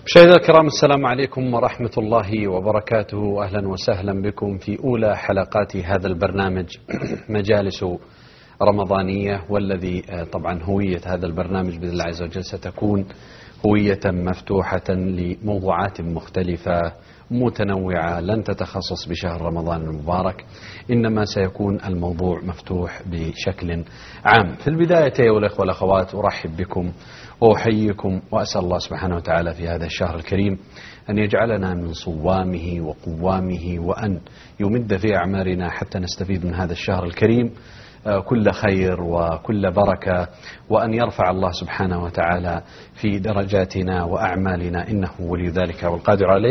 مشاهدينا الكرام، السلام عليكم ورحمة الله وبركاته. أهلا وسهلا بكم في أولى حلقات هذا البرنامج مجالس رمضانية، والذي طبعا هوية هذا البرنامج بإذن الله عز وجل ستكون هوية مفتوحة لموضوعات مختلفة متنوعة لن تتخصص بشهر رمضان المبارك، إنما سيكون الموضوع مفتوح بشكل عام. في البداية أيها الأخوة والأخوات أرحب بكم وأحييكم، وأسأل الله سبحانه وتعالى في هذا الشهر الكريم أن يجعلنا من صوامه وقوامه، وأن يمد في أعمارنا حتى نستفيد من هذا الشهر الكريم كل خير وكل بركة، وأن يرفع الله سبحانه وتعالى في درجاتنا وأعمالنا، إنه ولي ذلك والقادر عليه.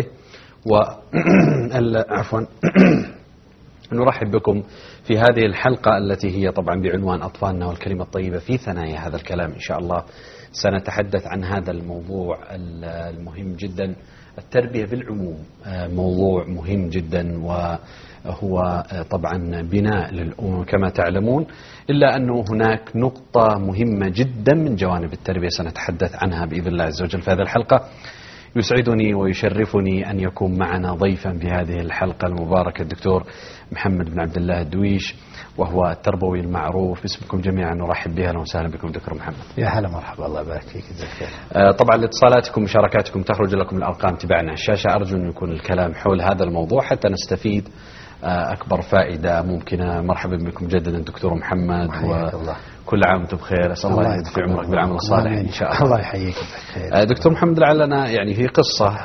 عفوا نرحب بكم في هذه الحلقة التي هي طبعا بعنوان أطفالنا والكلمة الطيبة. في ثنايا هذا الكلام إن شاء الله سنتحدث عن هذا الموضوع المهم جدا، التربية بالعموم. موضوع مهم جدا، وهو طبعا بناء للأمم كما تعلمون، إلا أنه هناك نقطة مهمة جدا من جوانب التربية سنتحدث عنها بإذن الله عز وجل في هذه الحلقة. يسعدني ويشرفني أن يكون معنا ضيفا في هذه الحلقة المباركة الدكتور محمد بن عبد الله الدويش، وهو التربوي المعروف باسمكم جميعا. نرحب بها وسهلا بكم دكتور محمد. يا هلا مرحبا، الله يبارك فيك. طبعا لاتصالاتكم ومشاركاتكم تخرج لكم الأرقام تبعنا الشاشة. أرجو أن يكون الكلام حول هذا الموضوع حتى نستفيد أكبر فائدة ممكنة. مرحبا بكم جددا دكتور محمد، وكل عام وانتم بخير. أسأل الله يدفع عمرك بالعمل الصالح إن شاء الله. الله يحييك بخير. دكتور محمد، لعلنا يعني في قصة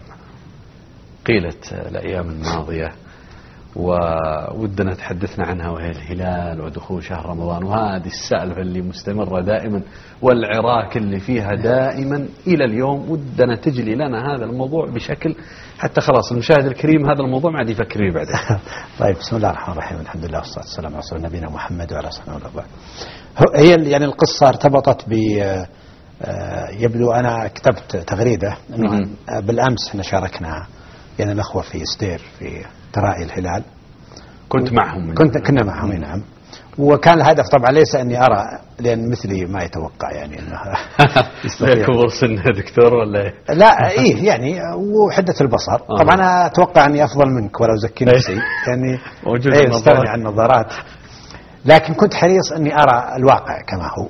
قيلت الأيام الماضية وودنا تحدثنا عنها، وهي الهلال ودخول شهر رمضان، وهذه السالفة اللي مستمرة دائما والعراك اللي فيها دائما إلى اليوم. ودنا تجلي لنا هذا الموضوع بشكل حتى خلاص المشاهد الكريم هذا الموضوع ما عاد يفكر فيه بعدين. طيب، بسم الله الرحمن الرحيم، الحمد لله والصلاة والسلام على رسول نبينا محمد وعلى آله وصحبه. هي يعني القصة ارتبطت ب يبدو أنا كتبت تغريدة أنه بالأمس احنا شاركنا يعني الأخوة في إسدير في ترائي الهلال. كنت معهم؟ كنا معهم، نعم. وكان الهدف طبعا ليس أني أرى، لأن مثلي ما يتوقع يعني أنه كبر سنه دكتور ولا لا إيه يعني وحدة البصر. طبعا أنا أتوقع أني أفضل منك ولا أزكي نفسي يعني استغني عن النظارات، لكن كنت حريص أني أرى الواقع كما هو.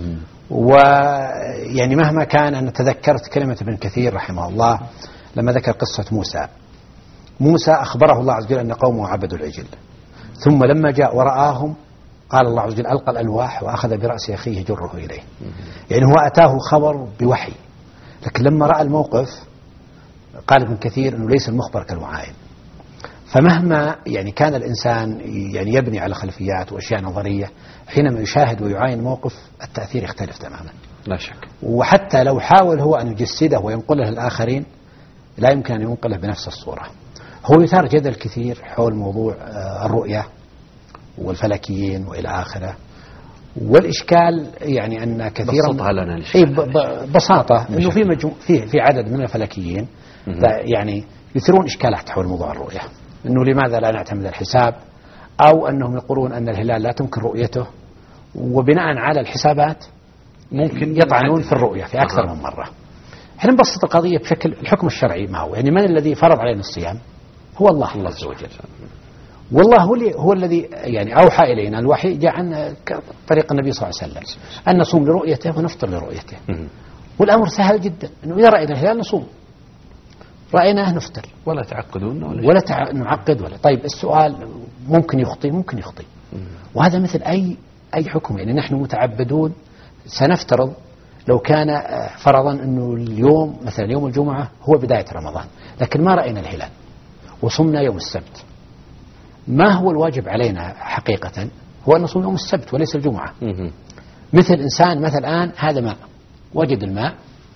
ويعني مهما كان أنا تذكرت كلمة ابن كثير رحمه الله لما ذكر قصة موسى أخبره الله عز وجل أن قومه عبدوا العجل، ثم لما جاء ورآهم قال الله عز وجل ألقى الألواح وأخذ برأس أخيه يجره إليه. يعني هو أتاه خبر بوحي، لكن لما رأى الموقف قال ابن كثير أنه ليس المخبر كالمعاين. فمهما يعني كان الإنسان يعني يبني على خلفيات وأشياء نظرية، حينما يشاهد ويعاين موقف التأثير يختلف تماما لا شك. وحتى لو حاول هو أن يجسده وينقله للآخرين لا يمكن أن ينقله بنفس الصورة. هو يثار جدل كثير حول موضوع الرؤية والفلكيين وإلى آخره، والإشكال يعني أن كثيرا بسطها لنا الإشكال. ببساطة أنه في عدد من الفلكيين يعني يثيرون إشكالات حول موضوع الرؤية، أنه لماذا لا نعتمد الحساب، أو أنهم يقولون أن الهلال لا تمكن رؤيته، وبناء على الحسابات ممكن يطعنون في الرؤية في أكثر من مرة. احنا نبسط القضية بشكل الحكم الشرعي ما هو، يعني من الذي فرض علينا الصيام؟ هو الله عز وجل. والله هو الذي يعني أوحى إلينا الوحي، جاء عن طريق النبي صلى الله عليه وسلم أن نصوم لرؤيته ونفطر لرؤيته. والأمر سهل جدا، أنه إذا رأينا الهلال نصوم، رأيناه نفطر، ولا تعقدون ولا نعقد ولا. طيب السؤال ممكن يخطئ، وهذا مثل أي حكم. يعني نحن متعبدون، سنفترض لو كان فرضا أنه اليوم مثلا يوم الجمعة هو بداية رمضان، لكن ما رأينا الهلال وصمنا يوم السبت، ما هو الواجب علينا حقيقة؟ هو أن نصوم يوم السبت وليس الجمعة. مثل إنسان مثلا الآن هذا ماء، وجد الماء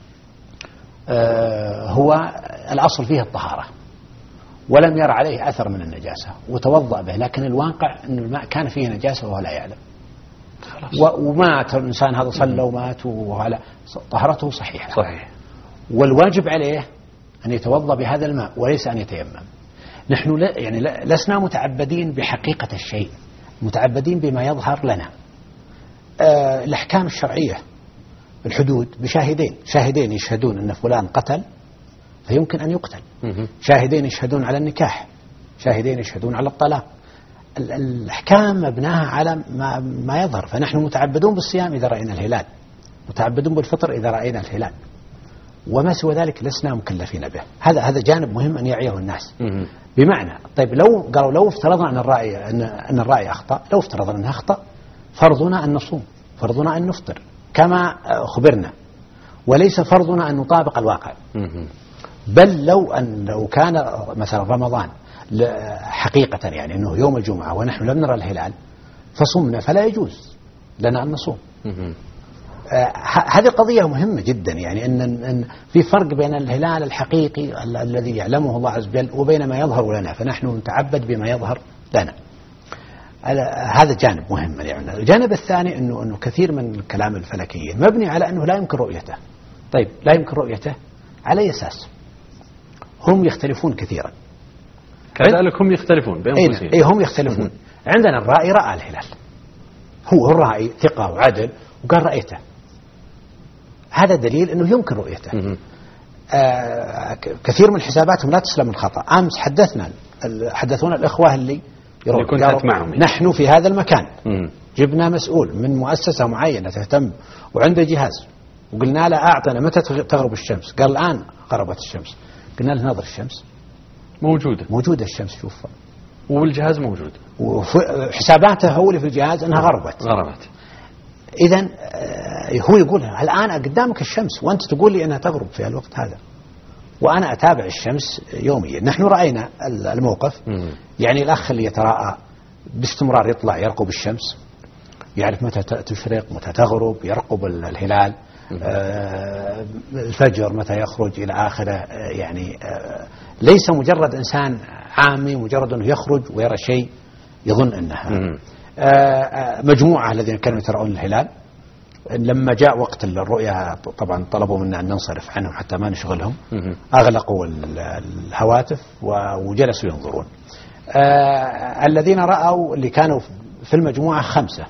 هو الأصل فيه الطهارة، ولم يرى عليه أثر من النجاسة وتوضأ به، لكن الواقع أن الماء كان فيه نجاسة وهو لا يعلم، ومات الإنسان هذا، صلى ومات وعلى طهارته صحيحة. والواجب عليه أن يتوضأ بهذا الماء وليس أن يتيمم. نحن يعني لسنا متعبدين بحقيقة الشيء، متعبدين بما يظهر لنا. الأحكام الشرعية، الحدود بشاهدين، شاهدين يشهدون أن فلان قتل فيمكن أن يقتل. شاهدين يشهدون على النكاح، شاهدين يشهدون على الطلاق. الأحكام مبناها على ما يظهر. فنحن متعبدون بالصيام إذا رأينا الهلال، متعبدون بالفطر إذا رأينا الهلال، وما سوى ذلك لسنا مكلفين به. هذا جانب مهم أن يعيه الناس. بمعنى طيب لو افترضنا أن الرأي أخطأ، لو افترضنا أنه أخطأ، فرضنا أن نصوم، فرضنا أن نفطر كما خبرنا، وليس فرضنا أن نطابق الواقع. بل لو كان مثلا رمضان حقيقة يعني أنه يوم الجمعة ونحن لم نرى الهلال فصمنا، فلا يجوز لنا أن نصوم. هذه قضية مهمة جدا، يعني أن في فرق بين الهلال الحقيقي الذي يعلمه الله عز وجل وبين ما يظهر لنا، فنحن نتعبد بما يظهر لنا. هذا جانب مهم. يعني الجانب الثاني أنه كثير من الكلام الفلكيين مبني على أنه لا يمكن رؤيته. طيب لا يمكن رؤيته على أي أساس؟ هم يختلفون كثيرا. كذلك هم يختلفون بأنفسهم. أي هم يختلفون. عندنا الرائي رأى الهلال، هو الرائي ثقة وعدل وقال رأيته، هذا دليل أنه يمكن رؤيته. كثير من حساباتهم لا تسلم الخطأ. أمس حدثونا الإخوة اللي كنت معهم، نحن في هذا المكان جبنا مسؤول من مؤسسة معينة تهتم وعنده جهاز، وقلنا له أعطنا متى تغرب الشمس، قال الآن غربت الشمس. قلنا له نظر الشمس موجودة الشمس، شوف، والجهاز موجود، وحساباته هو اللي في الجهاز أنها غربت. إذن هو يقول الآن قدامك الشمس وأنت تقول لي أنها تغرب في الوقت هذا، وأنا أتابع الشمس يوميا. نحن رأينا الموقف. يعني الأخ اللي يتراءى باستمرار يطلع يرقب الشمس، يعرف متى تشرق متى تغرب، يرقب الهلال، الفجر متى يخرج إلى آخره. يعني ليس مجرد إنسان عامي مجرد أنه يخرج ويرى شيء يظن أنها. مجموعة الذين كانوا يترؤون الهلال لما جاء وقت الرؤية طبعا طلبوا منا أن ننصرف عنهم حتى ما نشغلهم، أغلقوا الهواتف وجلسوا ينظرون. الذين رأوا اللي كانوا في المجموعة 5،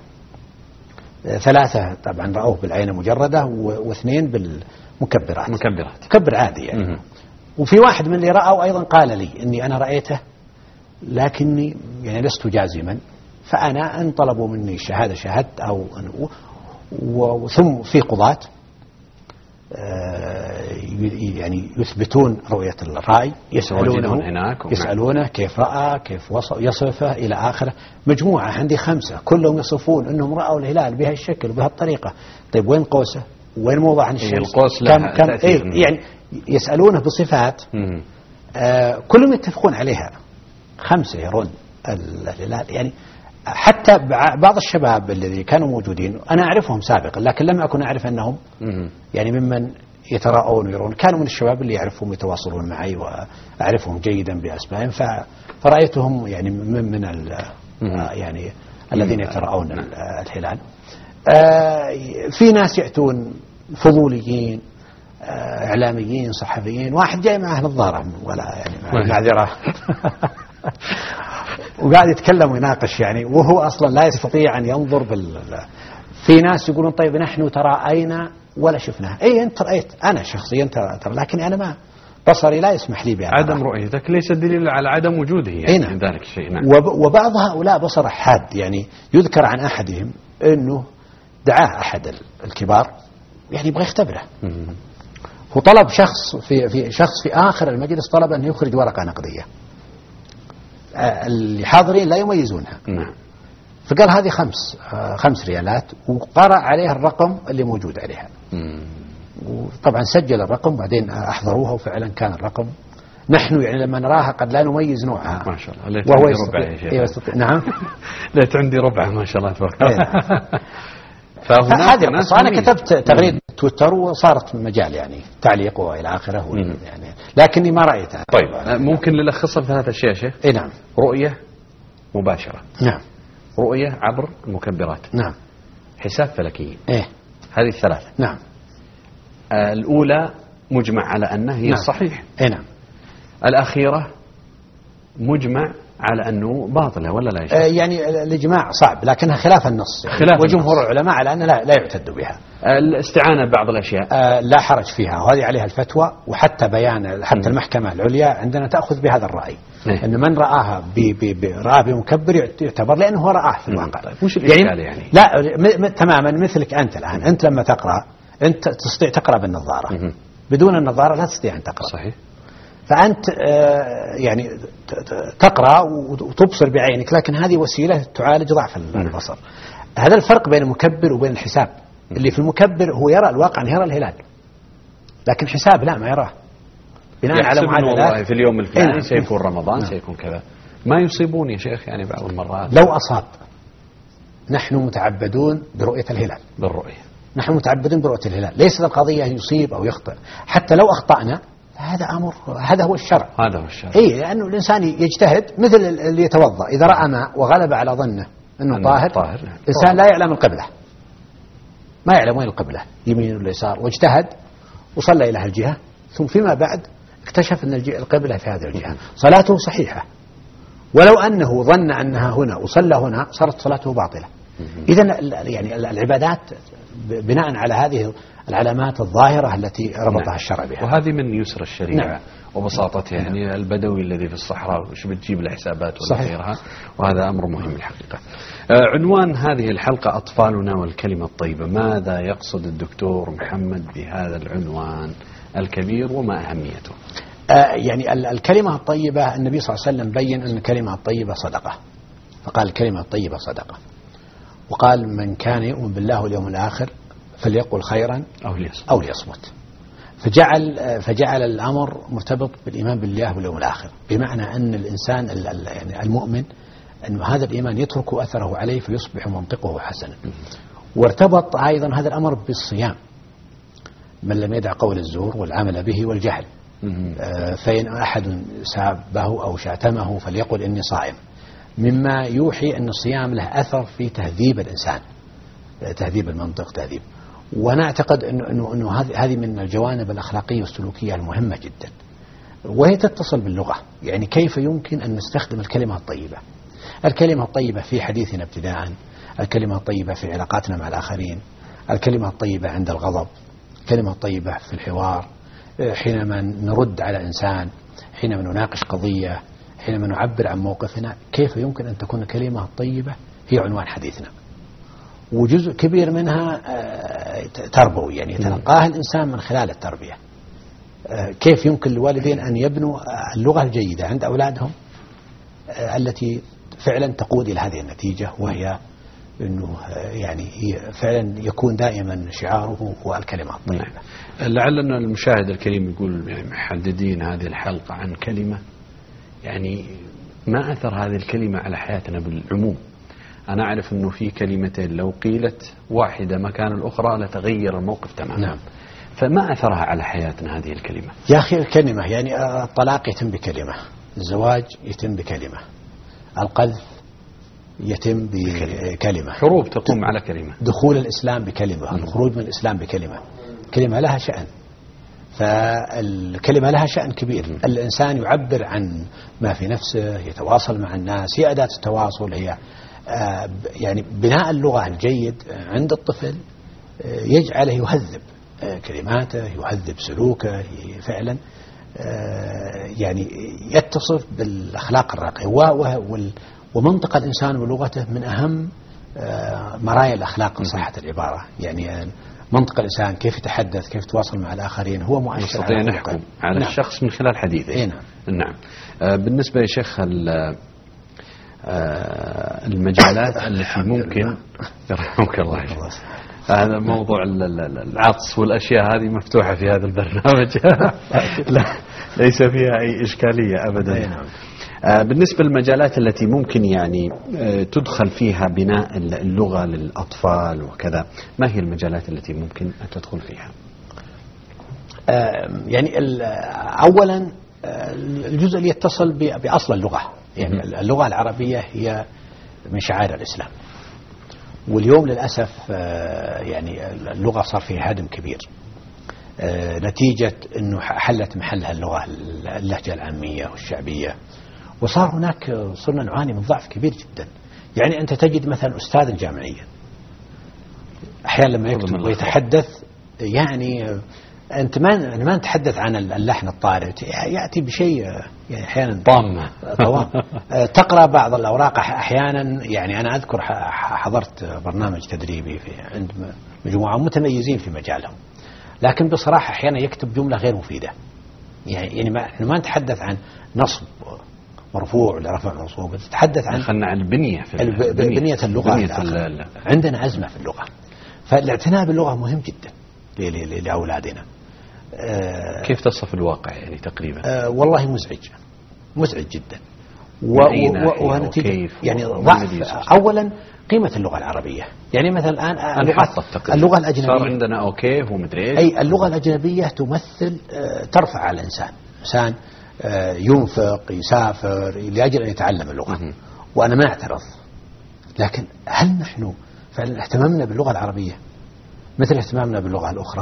3 طبعا رأوه بالعين المجردة و2 بالمكبرات، مكبر عادي يعني. وفي واحد من اللي رأوا أيضا قال لي إني أنا رأيته لكني يعني لست جازما، فأنا إن طلبوا مني الشهادة شهدت، أو ثم في قضاة يعني يثبتون رؤية الرأي، يسألونه كيف رأى، كيف يصفه إلى آخره. مجموعة عندي 5 كلهم يصفون أنهم رأوا الهلال بهالشكل وبهالطريقة. طيب وين قوسه؟ وين موضع عن الشمس؟ كم يعني يسألونه بصفات كلهم يتفقون عليها. 5 يرون الهلال. يعني حتى بعض الشباب الذي كانوا موجودين أنا أعرفهم سابقا، لكن لم أكن أعرف أنهم يعني ممن يتراءون ويرون. كانوا من الشباب اللي يعرفهم يتواصلون معي وأعرفهم جيدا بأسمائهم، فرأيتهم يعني من يعني الذين يتراءون الهلال. في ناس يأتون فضوليين، إعلاميين، صحفيين. واحد جاي معه نظارة ولا يعني معذرة وقاعد يتكلم ويناقش يعني، وهو أصلا لا يستطيع أن ينظر في ناس يقولون طيب نحن ترأينا ولا شفناه. أي أنت رأيت، أنا شخصيا ترى لكن أنا ما بصري لا يسمح لي بأن عدم رؤيتك ليس دليل على عدم وجوده يعني نعم. ذلك الشيء. نعم. وبعض هؤلاء بصر حاد. يعني يذكر عن أحدهم أنه دعاه أحد الكبار يعني يبغى يختبره، وطلب شخص في آخر المجلس طلب أن يخرج ورقة نقدية. اللي حاضرين لا يميزونها. فقال هذه 5 ريالات، وقرأ عليها الرقم اللي موجود عليها. وطبعا سجل الرقم بعدين أحضروها، وفعلا كان الرقم. نحن يعني لما نراها قد لا نميز نوعها. ما شاء الله. وهو يستطيع. نعم. ليت عندي ربعه ما شاء الله تبارك الله. فهذه القصة أنا كتبت تغريدة تويتر وصارت مجال يعني تعليق وإلى آخره يعني، لكني ما رأيتها. طيب ممكن نلخصها في 3 أشياء شيخ. نعم. رؤية مباشرة. نعم. رؤية عبر المكبرات. نعم. حساب فلكي. هذه 3. نعم. الأولى مجمع على أنها هي الصحيح. نعم. الأخيرة مجمع على أنه باطلة ولا لا؟ يعني الإجماع صعب لكنها خلاف النص خلاف وجمهور العلماء على أن لا يعتد بها. الاستعانة ببعض الأشياء لا حرج فيها، وهذه عليها الفتوى، وحتى بيان حتى المحكمة العليا عندنا تأخذ بهذا الرأي أن من رآها رآه بمكبر يعتبر لأنه هو رآه في الواقع. طيب وش الإشكال يعني؟ لا تماما مثلك أنت الآن، أنت لما تقرأ أنت تستطيع تقرأ بالنظارة، بدون النظارة لا تستطيع أن تقرأ. صحيح. فأنت يعني تقرأ وتبصر بعينك، لكن هذه وسيلة تعالج ضعف البصر. هذا الفرق بين المكبر وبين الحساب. اللي في المكبر هو يرى الواقع، يرى الهلال، لكن حساب لا، ما يراه بناء على معادلات. والله في اليوم الفلاني سيكون رمضان سيكون كذا. ما يصيبون يا شيخ يعني بعض المرات؟ لو أصاب، نحن متعبدون برؤية الهلال، بالرؤية نحن متعبدون برؤية الهلال، ليست القضية يصيب أو يخطئ. حتى لو أخطأنا هذا أمر، هذا هو الشرع. هذا هو الشرع. لأنه الإنسان يجتهد مثل اللي يتوضأ، إذا رأى ماء وغلب على ظنه أنه طاهر، الإنسان لا يعلم القبلة، ما يعلم وين القبلة يمين ولا يسار، واجتهد وصلى إلى هالجهة، ثم فيما بعد اكتشف أن القبلة في هذه الجهة، صلاته صحيحة. ولو أنه ظن أنها هنا وصلى هنا صارت صلاته باطلة. إذن يعني العبادات بناء على هذه العلامات الظاهرة التي ربطها الشرع بها، وهذه من يسر الشريعة وبساطتها. يعني البدوي الذي في الصحراء وش بتجيب له حسابات ولا غيرها، وهذا أمر مهم الحقيقة. عنوان هذه الحلقة أطفالنا والكلمة الطيبة. ماذا يقصد الدكتور محمد بهذا العنوان الكبير وما أهميته؟ يعني الكلمة الطيبة، النبي صلى الله عليه وسلم بين أن الكلمة الطيبة صدقة، فقال الكلمة الطيبة صدقة، وقال من كان يؤمن بالله واليوم الآخر فليقل خيرا أو ليصمت. فجعل الأمر مرتبط بالإيمان بالله واليوم الآخر، بمعنى أن الإنسان يعني المؤمن أن هذا الإيمان يترك أثره عليه فيصبح منطقه حسنا. وارتبط أيضا هذا الأمر بالصيام، من لم يدع قول الزور والعمل به والجهل، فإن أحد سابه أو شاتمه فليقل إني صائم، مما يوحي أن الصيام له أثر في تهذيب الإنسان، تهذيب المنطق، تهذيب. وأنا أعتقد أنه هذه من الجوانب الأخلاقية والسلوكية المهمة جدا، وهي تتصل باللغة. يعني كيف يمكن أن نستخدم الكلمة الطيبة؟ الكلمة الطيبة في حديثنا ابتداء، الكلمة الطيبة في علاقاتنا مع الآخرين، الكلمة الطيبة عند الغضب، الكلمة الطيبة في الحوار، حينما نرد على إنسان، حينما نناقش قضية، حينما نعبر عن موقفنا. كيف يمكن أن تكون الكلمة الطيبة هي عنوان حديثنا؟ وجزء كبير منها تربوي، يعني يتلقاها الإنسان من خلال التربية. كيف يمكن للوالدين أن يبنوا اللغة الجيدة عند أولادهم التي فعلا تقود إلى هذه النتيجة، وهي أنه يعني فعلا يكون دائما شعاره هو الكلمة الطيبة. لعل أن المشاهد الكريم يقول يعني محددين هذه الحلقة عن كلمة، يعني ما أثر هذه الكلمة على حياتنا بالعموم؟ أنا أعرف أنه في كلمتين لو قيلت واحدة مكان الأخرى لتغير الموقف تماما. نعم. فما أثرها على حياتنا هذه الكلمة؟ يا أخي الكلمة، يعني الطلاق يتم بكلمة، الزواج يتم بكلمة، القذف يتم بكلمة، حروب تقوم على كلمة، دخول الإسلام بكلمة، الخروج من الإسلام بكلمة. كلمة لها شأن، فالكلمة لها شأن كبير. الإنسان يعبر عن ما في نفسه، يتواصل مع الناس، هي أداة التواصل، هي يعني بناء اللغة الجيد عند الطفل يجعله يهذب كلماته، يهذب سلوكه، فعلا يعني يتصف بالأخلاق الراقية. ومنطق الإنسان ولغته من أهم مرايا الأخلاق، صحة العبارة. يعني منطق الإنسان، كيف يتحدث، كيف يتواصل مع الآخرين، هو مؤشر. نستطيع نحكم على الشخص من خلال حديثه. نعم. بالنسبة يا شيخ المجالات التي ممكن يرحمك الله، هذا موضوع العطس والأشياء هذه مفتوحة في هذا البرنامج لا ليس فيها أي إشكالية أبدا. بالنسبة للمجالات التي ممكن يعني تدخل فيها بناء اللغة للأطفال وكذا، ما هي المجالات التي ممكن أن تدخل فيها؟ يعني أولا الجزء اللي يتصل بأصل اللغة. يعني اللغة العربية هي من شعائر الإسلام، واليوم للأسف يعني اللغة صار فيها هدم كبير نتيجة أنه حلت محلها اللغة اللهجة العامية والشعبية، وصار هناك صرنا نعاني من ضعف كبير جدا. يعني أنت تجد مثلا أستاذ الجامعية أحيانا لما يكتب ويتحدث يعني أنت ما نتحدث عن اللحن الطارئ، يأتي بشيء يعني أحيانا طامة. تقرأ بعض الأوراق أحيانا. يعني أنا أذكر حضرت برنامج تدريبي عند مجموعة متميزين في مجالهم، لكن بصراحة أحيانا يكتب جملة غير مفيدة. يعني ما نتحدث عن نصب مرفوع لرفع منصوب، نتحدث عن خلنا عن البنية بنية اللغة. عندنا أزمة في اللغة، فالاعتناء باللغة مهم جدا لأولادنا. كيف تصف الواقع يعني تقريبا؟ والله مزعج جدا. ونتيجة يعني ضعف أولا قيمة اللغة العربية. يعني مثلا الآن اللغة الأجنبية صار عندنا أوكي ومدري إيش. أي اللغة الأجنبية تمثل ترفع على الإنسان ينفق يسافر لأجل أن يتعلم اللغة، وأنا ما أعترض. لكن هل نحن فعلا اهتمامنا باللغة العربية مثل اهتمامنا باللغة الأخرى؟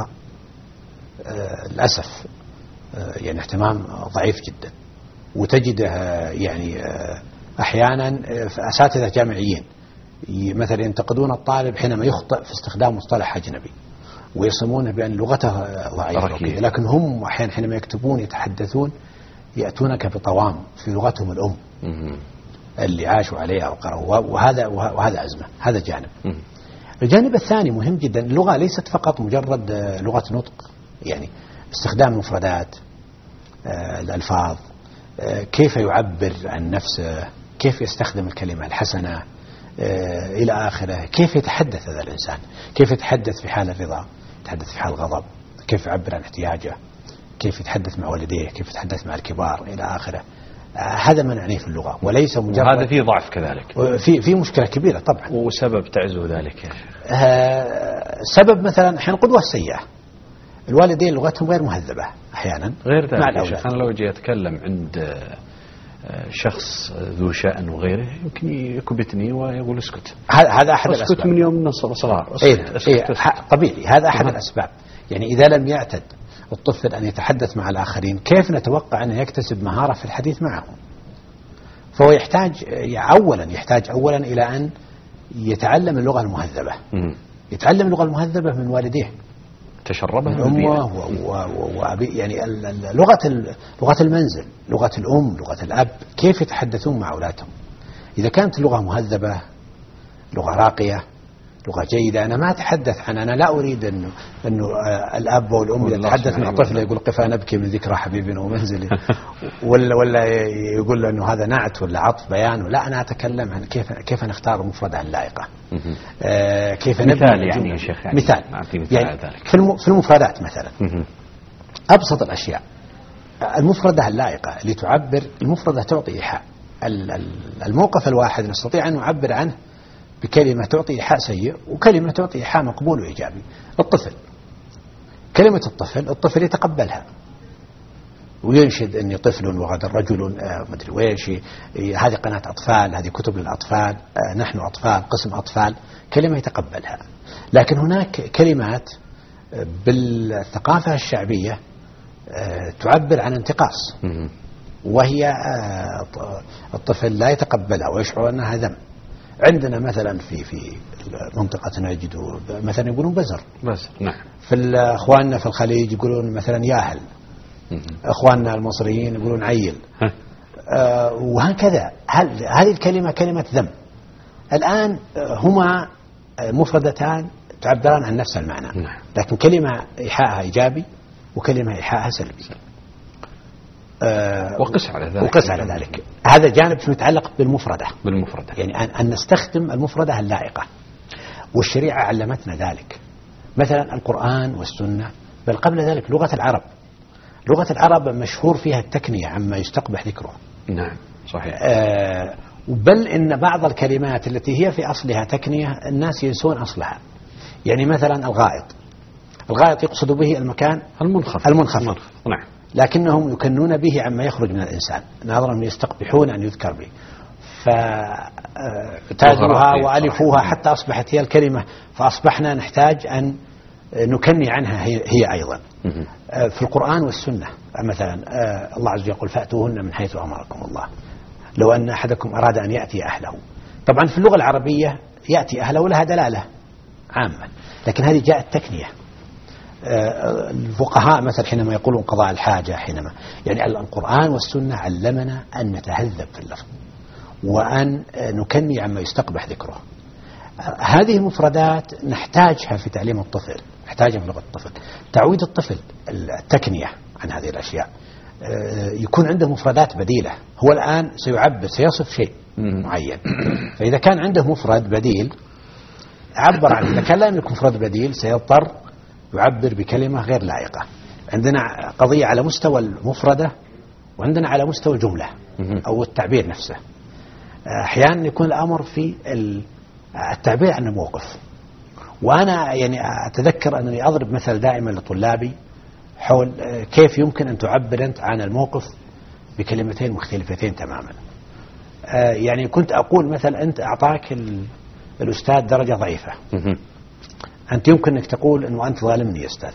للأسف يعني اهتمام ضعيف جدا. وتجده يعني أحيانا أساتذة جامعيين مثلا ينتقدون الطالب حينما يخطئ في استخدام مصطلح أجنبي ويصمون بأن لغته ضعيفة، لكن هم أحيانا حينما يكتبون يتحدثون يأتونك بطوام في لغتهم الأم اللي عاشوا عليها أو قرأوا، وهذا أزمة. هذا جانب. الجانب الثاني مهم جدا، اللغة ليست فقط مجرد لغة نطق، يعني استخدام المفردات، الألفاظ، كيف يعبر عن نفسه، كيف يستخدم الكلمة الحسنة إلى آخره، كيف يتحدث هذا الإنسان، كيف يتحدث في حال الرضا، يتحدث في حال الغضب، كيف يعبر عن احتياجه، كيف يتحدث مع والديه، كيف يتحدث مع الكبار إلى آخره. هذا ما نعنيه في اللغة، وليس مجرد. هذا فيه ضعف كذلك، في مشكلة كبيرة طبعا. وسبب تعزو ذلك يا شيخ؟ سبب مثلا أحيانا قدوة سيئة. الوالدين لغتهم غير مهذبة أحيانا غير ذلك يا شيخ. أنا لو جي أتكلم عند شخص ذو شأن وغيره يمكن يكبتني ويقول اسكت. هذا أحد الأسباب. اسكت من يوم صغار. طبيعي، هذا أحد الأسباب. يعني إذا لم يعتد الطفل أن يتحدث مع الآخرين، كيف نتوقع أنه يكتسب مهارة في الحديث معهم؟ فهو يحتاج أولا إلى أن يتعلم اللغة المهذبة. يتعلم اللغة المهذبة من والديه، تشربها من أمه يعني لغة المنزل، لغة الأم، لغة الأب، كيف يتحدثون مع أولادهم. إذا كانت اللغة مهذبة، لغة راقية، لغة جيدة. أنا ما أتحدث أنا لا أريد أنه الأب والأم يتحدث مع طفله يقول قفا نبكي من ذكرى حبيبنا ومنزلي ولا يقول له أنه هذا نعت ولا عطف بيان. لا، أنا أتكلم عن كيف نختار المفردة اللائقة، كيف مثال يعني يا شيخ، مثال يعني في المفردات مثلا أبسط الأشياء، المفردة اللائقة اللي تعبر. المفردة تعطي إيحاء. الموقف الواحد نستطيع أن نعبر عنه بكلمة تعطي إيحاء سيء وكلمة تعطي إيحاء مقبول وإيجابي. كلمة الطفل يتقبلها وينشد أني طفل وغدا رجل مدري ويش، هذه قناة أطفال، هذه كتب للأطفال، نحن أطفال، قسم أطفال، كلمة يتقبلها. لكن هناك كلمات بالثقافة الشعبية تعبر عن انتقاص، وهي الطفل لا يتقبلها ويشعر أنها ذنب. عندنا مثلا في منطقة نجد مثلا يقولون بزر. نعم. في اخواننا في الخليج يقولون مثلا ياهل. اخواننا المصريين يقولون عيل. وهكذا. هذه الكلمة كلمة ذم. الآن هما مفردتان تعبران عن نفس المعنى. نعم. لكن كلمة إيحاءها إيجابي وكلمة إيحاءها سلبي. وقس على ذلك. هذا جانب متعلق بالمفردة. يعني أن نستخدم المفردة اللائقة، والشريعة علمتنا ذلك. مثلا القرآن والسنة، بل قبل ذلك لغة العرب مشهور فيها التكنية عما يستقبح ذكره. نعم صحيح. بل إن بعض الكلمات التي هي في أصلها تكنية الناس ينسون أصلها. يعني مثلا الغائط يقصد به المكان المنخفض. نعم. لكنهم يكنون به عما يخرج من الإنسان، ناظرا يستقبحون أن يذكر به، فتاجوها وألفوها حتى أصبحت هي الكلمة، فأصبحنا نحتاج أن نكني عنها هي أيضا. في القرآن والسنة مثلا الله عز وجل يقول فأتوهن من حيث أمركم الله. لو أن أحدكم أراد أن يأتي أهله. طبعا في اللغة العربية يأتي أهله لها دلالة عامة، لكن هذه جاءت تكنية. الفقهاء مثلا حينما يقولون قضاء الحاجة، حينما يعني القرآن والسنة علمنا أن نتهذب في اللفظ وأن نكني عما يستقبح ذكره. هذه المفردات نحتاجها في تعليم الطفل، نحتاجها في لغة الطفل، تعويد الطفل التكنية عن هذه الأشياء، يكون عنده مفردات بديلة. هو الآن سيعبر، سيصف شيء معين، فإذا كان عنده مفرد بديل عبر عنه. إذا كان لا يملك مفرد بديل سيضطر يعبر بكلمة غير لائقة. عندنا قضية على مستوى المفردة، وعندنا على مستوى الجملة أو التعبير نفسه. أحيانا يكون الأمر في التعبير عن الموقف. وأنا يعني أتذكر أنني أضرب مثل دائما لطلابي حول كيف يمكن أن تعبر أنت عن الموقف بكلمتين مختلفتين تماما. يعني كنت أقول مثلا أنت أعطاك الأستاذ درجة ضعيفة، أنت يمكن أنك تقول أنه أنت ظالمني يا أستاذ،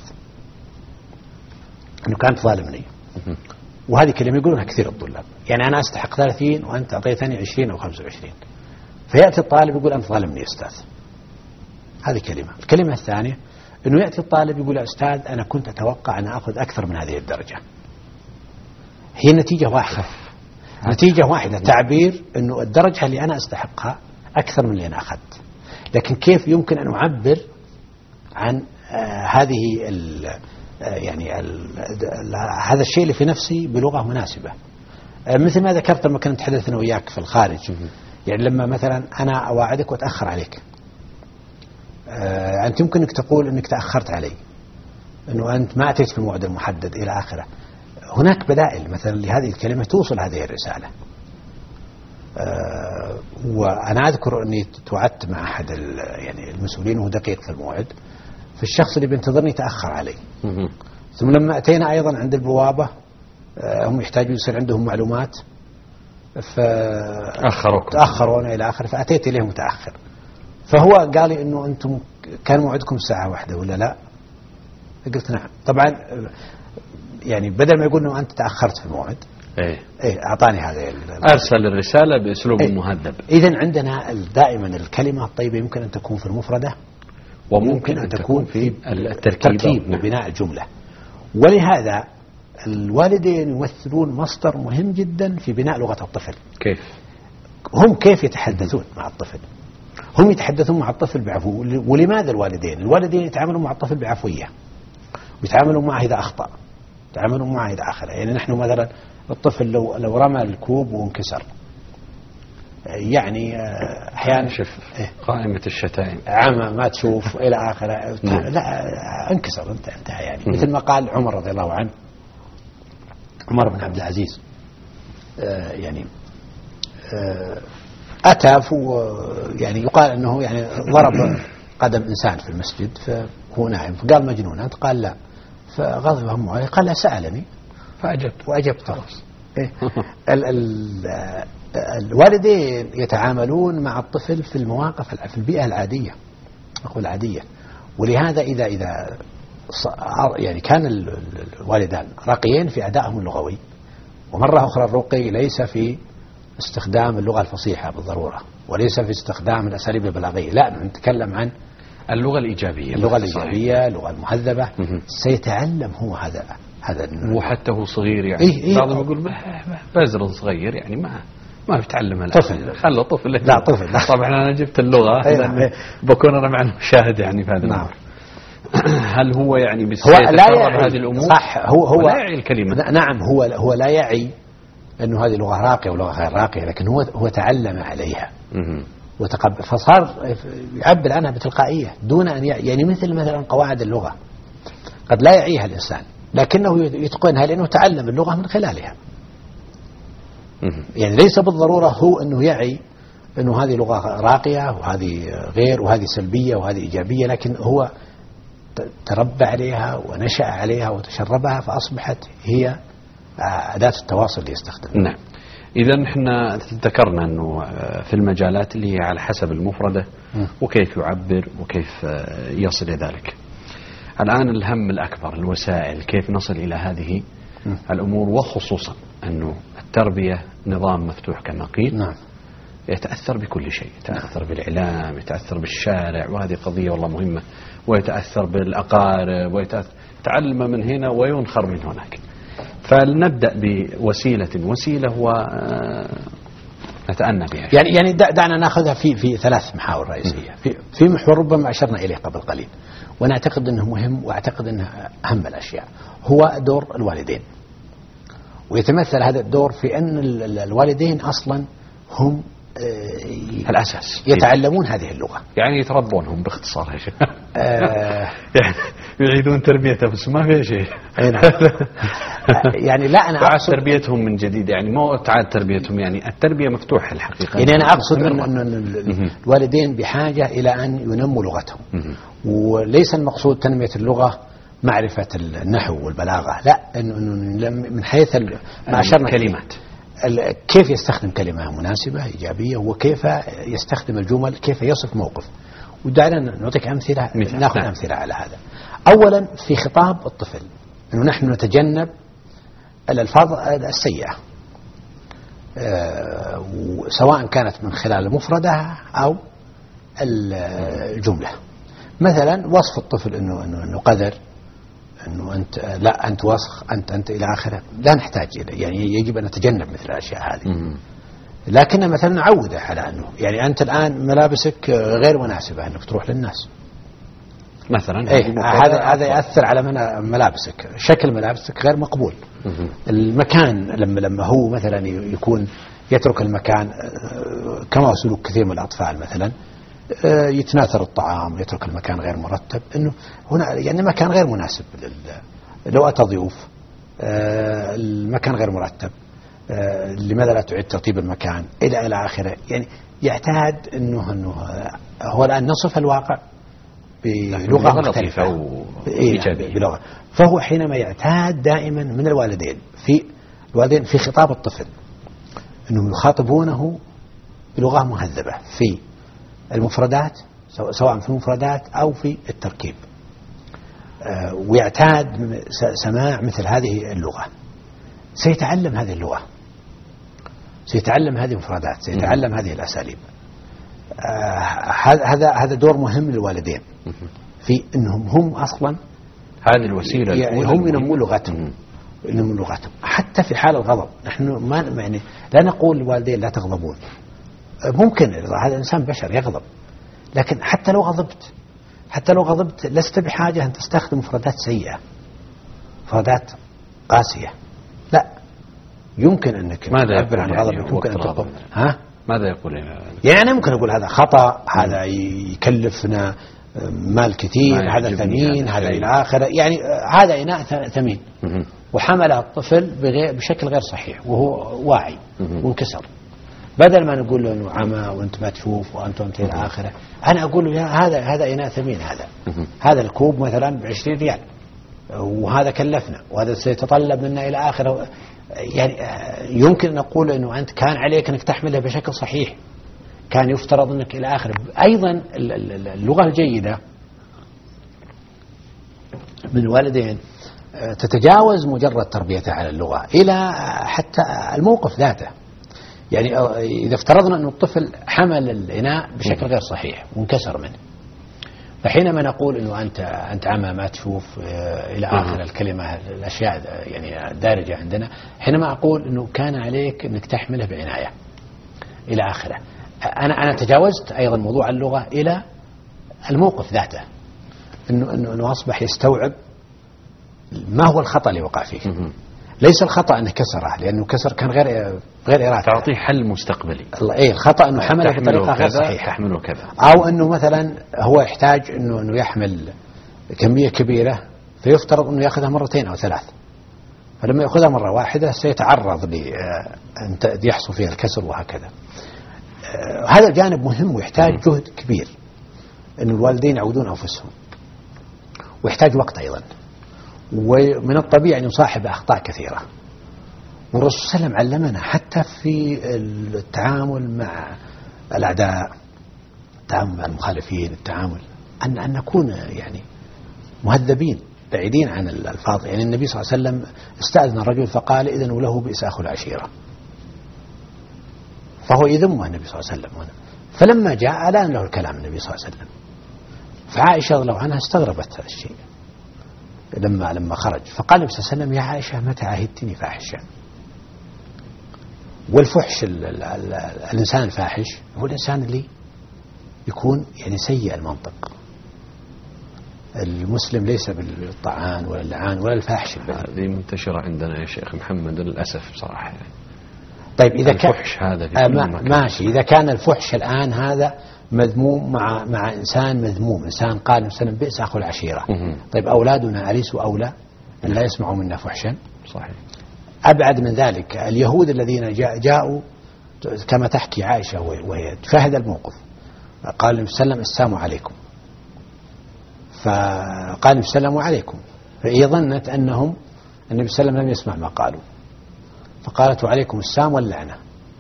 أنه كانت ظالمني. وهذه كلمة يقولونها كثير الطلاب، يعني أنا أستحق 30 وأنت أعطيتني 20 أو 25. فيأتي الطالب يقول أنت ظالمني يا أستاذ. هذه كلمة. الكلمة الثانية أنه يأتي الطالب يقول يا أستاذ أنا كنت أتوقع أن أخذ أكثر من هذه الدرجة. هي النتيجة واحدة، نتيجة واحدة، تعبير أنه الدرجة اللي أنا أستحقها أكثر من اللي أنا أخذت. لكن كيف يمكن أن أعبر عن هذه هذا الشيء اللي في نفسي بلغة مناسبة؟ مثل ما ذكرت لما كنت نتحدث أنا وياك في الخارج، يعني لما مثلا أنا أواعدك وأتأخر عليك، أنت يمكن أنك تقول أنك تأخرت علي، أنه أنت ما أتيت في الموعد المحدد إلى آخره. هناك بدائل مثلا لهذه الكلمة توصل هذه الرسالة. وأنا أذكر أني توعدت مع أحد يعني المسؤولين وهو دقيق في الموعد، في الشخص اللي بينتظرني تأخر علي. ثم لما أتينا أيضا عند البوابة هم يحتاجون يصير عندهم معلومات، تأخروا إلى آخر، فأتيت إليه متأخر. فهو قال لي إنه أنتم كان موعدكم الساعة 1 ولا لا؟ قلت نعم. طبعا يعني بدل ما يقول إنه أنت تأخرت في الموعد، أعطاني هذا، أرسل الرسالة بأسلوب مهذب. إذن عندنا دائما الكلمة الطيبة يمكن أن تكون في المفردة، وممكن أن تكون في التركيب وبناء الجملة. ولهذا الوالدين يمثلون مصدر مهم جدا في بناء لغة الطفل. كيف يتحدثون مع الطفل؟ هم يتحدثون مع الطفل بعفو. ولماذا الوالدين يتعاملون مع الطفل بعفوية، ويتعاملون معه إذا أخطأ، يتعاملون معه إذا آخره. يعني نحن مثلا الطفل لو رمى الكوب وانكسر، يعني أحيانا قائمة الشتائم عامة ما تشوف إلى آخره، لا انكسر انتهى. يعني مثل ما قال عمر رضي الله عنه، عمر بن عبد العزيز، يعني أتى يعني يقال أنه يعني ضرب قدم إنسان في المسجد فهو نائم، فقال مجنون أنت؟ قال لا. فغضب همه عليه، قال لا سألني وأجبت خلاص. الوالدين يتعاملون مع الطفل في المواقف في البيئة العادية، أقول عادية. ولهذا إذا يعني كان الوالدان رقيين في أدائهم اللغوي، ومرة أخرى الرقي ليس في استخدام اللغة الفصيحة بالضرورة، وليس في استخدام الأساليب البلاغية، لا، نتكلم عن اللغة الإيجابية، اللغة المهذبة. سيتعلم هو هذا وحتى هو صغير، يعني بعضهم يقول بزر صغير، يعني ما بيتعلم طفل، خلى طفل. لا طفل، لا. طبعا أنا جبت اللغة بكون أنا مع المشاهد يعني في هذا نعم. هل هو يعني لا يعي هذه الأمور؟ صح، هو لا يعي الكلمة. نعم، هو لا يعي أنه هذه لغة راقية ولغة غير راقية، لكن هو تعلم عليها وتقبل، فصار يعبر عنها بتلقائية دون أن يعني مثلا قواعد اللغة قد لا يعيها الإنسان، لكنه يتقنها لأنه تعلم اللغة من خلالها. يعني ليس بالضرورة هو أنه يعي أنه هذه لغة راقية وهذه غير وهذه سلبية وهذه إيجابية، لكن هو تربى عليها ونشأ عليها وتشربها، فأصبحت هي أداة التواصل اللي يستخدمها. نعم. إذا احنا ذكرنا أنه في المجالات اللي هي على حسب المفردة وكيف يعبر وكيف يصل إلى ذلك. الآن الهم الأكبر الوسائل، كيف نصل إلى هذه الأمور، وخصوصا أنه التربية نظام مفتوح كما قيل. نعم. يتأثر بكل شيء، يتأثر بالإعلام، يتأثر بالشارع، وهذه قضية والله مهمة، ويتأثر بالأقارب، ويتعلم من هنا وينخر من هناك. فلنبدأ بوسيلة ونتأنى بها. يعني دعنا ناخذها في 3 محاور رئيسية. في محور ربما أشرنا إليه قبل قليل، وأنا أعتقد أنه مهم، وأعتقد أنه أهم الأشياء، هو دور الوالدين. ويتمثل هذا الدور في أن الوالدين أصلا هم الأساس، يتعلمون هذه اللغة، يعني يتربونهم باختصار. يعني يعيدون تربيته بس ما في شيء. يعني لا، أنا تعاد تربيتهم من جديد، يعني مو تعاد تربيتهم، يعني التربية مفتوحة الحقيقة. يعني أنا أقصد أن الوالدين بحاجة إلى أن ينموا لغتهم، وليس المقصود تنمية اللغة معرفة النحو والبلاغة، لا، إنه من حيث ما أشرنا كلمات، كيف يستخدم كلمة مناسبة إيجابية، وكيف يستخدم الجمل، كيف يصف موقف. ودعنا نعطيك أمثلة، نأخذ أمثلة على هذا. أولا في خطاب الطفل، أنه نحن نتجنب الألفاظ السيئة، سواء كانت من خلال المفردة أو الجملة. مثلا وصف الطفل أنه قذر، أنه أنت لا، أنت وسخ، أنت إلى آخره، لا نحتاج إليه، يعني يجب أن نتجنب مثل الأشياء هذه. لكن مثلا نعوده على أنه يعني أنت الآن ملابسك غير مناسبة أنك تروح للناس مثلا. هذا يأثر على ملابسك، شكل ملابسك غير مقبول. المكان لما هو مثلا يكون يترك المكان، كما سلوك كثير من الأطفال مثلا، يتناثر الطعام، يترك المكان غير مرتب، انه هنا يعني مكان غير مناسب لو اتى ضيوف، المكان غير مرتب، لماذا لا تعيد ترتيب المكان الى اخره. يعني يعتاد انه هو الان نصف الواقع بلغه مختلفه بلغه. فهو حينما يعتاد دائما من الوالدين في خطاب الطفل انهم يخاطبونه بلغه مهذبه في المفردات، سواء في المفردات أو في التركيب، ويعتاد سماع مثل هذه اللغة، سيتعلم هذه اللغة، سيتعلم هذه المفردات، سيتعلم هذه الأساليب. هذا دور مهم للوالدين في أنهم هم أصلا هذه الوسيلة يعني هم ينموا لغتهم، حتى في حال الغضب. نحن ما يعني لا نقول للوالدين لا تغضبون، ممكن هذا الإنسان بشر يغضب، لكن حتى لو غضبت لست بحاجة أن تستخدم مفردات سيئة، مفردات قاسية، لا، يمكن أنك تعبر عن غضبك، ممكن أن تقول ماذا يقول يعني ممكن أقول هذا خطأ، هذا يكلفنا مال كثير، هذا ثمين، هذا إلى آخره، يعني هذا إناء ثمين وحمله الطفل بشكل غير صحيح وهو واعي وانكسر. بدل ما نقول له انه عمى وانت ما تشوف وانت الى اخره، انا اقول له هذا اناء ثمين، هذا الكوب مثلا ب20 ريال، وهذا كلفنا، وهذا سيتطلب منا الى اخره. يعني يمكن ان نقول انه انت كان عليك انك تحمله بشكل صحيح، كان يفترض انك الى اخره. ايضا اللغه الجيده من الوالدين تتجاوز مجرد تربيته على اللغه الى حتى الموقف ذاته. يعني إذا افترضنا أن الطفل حمل الإناء بشكل غير صحيح وانكسر منه، فحينما نقول أنه أنت عمى ما تشوف إلى آخر الكلمة، الأشياء يعني دارجة عندنا، حينما أقول أنه كان عليك أنك تحمله بعناية إلى آخره، أنا تجاوزت أيضا موضوع اللغة إلى الموقف ذاته، أنه أصبح يستوعب ما هو الخطأ اللي وقع فيه. ليس الخطأ أنه كسره، لأنه كسر كان غير إرادة، تعطيه حل مستقبلي. الخطأ أنه حمله بطريقة غير صحيحة، تحمله كذا، أو أنه مثلا هو يحتاج أنه يحمل كمية كبيرة، فيفترض أنه يأخذها 2 أو 3، فلما يأخذها مرة واحدة سيتعرض لأن يحصل فيها الكسر وهكذا. هذا الجانب مهم ويحتاج جهد كبير، أن الوالدين يعودون أنفسهم، ويحتاج وقت أيضا، ومن الطبيعي أن يصاحب أخطاء كثيرة. والرسول صلى الله عليه وسلم علمنا حتى في التعامل مع الأعداء، التعامل مع المخالفين، التعامل أن نكون يعني مهذبين بعيدين عن الألفاظ. يعني النبي صلى الله عليه وسلم استأذن الرجل فقال إذن له بئس أخو العشيرة، فهو يذمه النبي صلى الله عليه وسلم هنا. فلما جاء ألان له الكلام النبي صلى الله عليه وسلم. فعائشة رضي الله عنها استغربت هذا الشيء لما خرج. فقال النبي صلى الله عليه وسلم: يا عائشة متى عهدتني فاحشة؟ والفحش الإنسان الفاحش هو الإنسان اللي يكون يعني سيء المنطق. المسلم ليس بالطعان ولا اللعان ولا الفاحش. هذه منتشرة عندنا يا شيخ محمد للأسف بصراحة يعني. طيب إذا كان الفحش هذا في ماشي، إذا كان الفحش الآن هذا مذموم مع إنسان مذموم، إنسان قال مثلا بئس أخو العشيرة. طيب أولادنا أليسوا أولى أن لا يسمعوا منا فحشا؟ صحيح. أبعد من ذلك، اليهود الذين جاءوا كما تحكي عائشة وهي تشاهد الموقف، قال النبي صلى الله عليه وسلم: السلام عليكم. فقال النبي صلى الله عليه وسلم: وعليكم. فهي ظنت أنهم النبي صلى الله عليه وسلم لم يسمع ما قالوا، فقالت: وعليكم السلام واللعنة.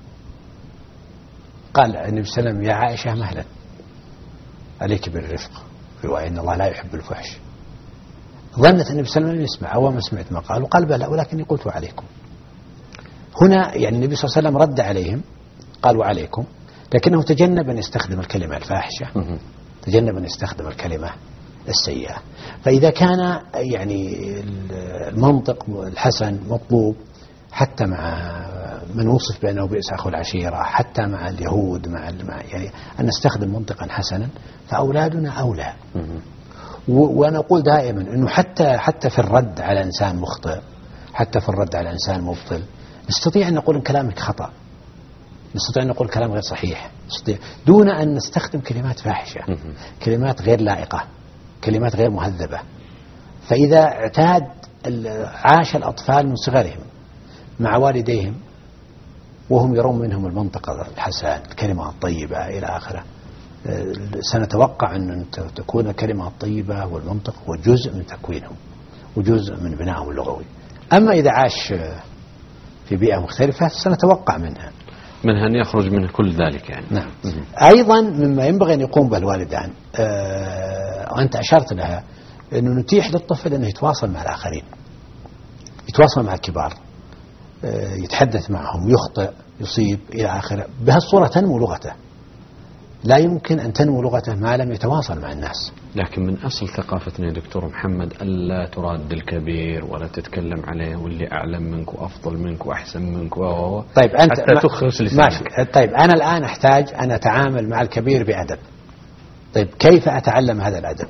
قال النبي صلى الله عليه وسلم: يا عائشة مهلا، عليك بالرفق، رواية إن الله لا يحب الفحش. ظنت النبي صلى الله عليه وسلم يسمع، أول ما سمعت ما قالوا قال: بلى ولكني قلت عليكم. هنا يعني النبي صلى الله عليه وسلم رد عليهم قال: وعليكم، لكنه تجنب أن يستخدم الكلمة الفاحشة، تجنب أن يستخدم الكلمة السيئة. فإذا كان يعني المنطق الحسن مطلوب حتى مع من وصف بأنه بئس أخو العشيرة، حتى مع اليهود، مع يعني أن نستخدم منطقا حسنا، فأولادنا أولى. وأنا أقول دائما أنه حتى في الرد على إنسان مخطئ، حتى في الرد على إنسان مبطل، نستطيع أن نقول إن كلامك خطأ، نستطيع أن نقول كلام غير صحيح، دون أن نستخدم كلمات فاحشة، كلمات غير لائقة، كلمات غير مهذبة. فإذا عاش الأطفال من صغرهم مع والديهم وهم يرون منهم المنطق الحسن، الكلمة الطيبة إلى آخره، سنتوقع أن تكون الكلمة الطيبة والمنطق هو جزء من تكوينهم وجزء من بنائهم اللغوي. أما إذا عاش في بيئة مختلفة سنتوقع منها أن يخرج منه كل ذلك يعني. نعم. أيضا مما ينبغي أن يقوم به الوالدان، وأنت أشرت لها، أنه نتيح للطفل أنه يتواصل مع الآخرين، يتواصل مع الكبار، يتحدث معهم، يخطئ، يصيب إلى آخره. بهالصورة تنمو لغته. لا يمكن أن تنمو لغته ما لم يتواصل مع الناس. لكن من أصل ثقافتنا يا دكتور محمد ألا تراد الكبير ولا تتكلم عليه واللي أعلم منك وأفضل منك وأحسن منك طيب أنت حتى تخرس لسانك. طيب أنا الآن أحتاج أن أتعامل مع الكبير بأدب. طيب كيف أتعلم هذا الأدب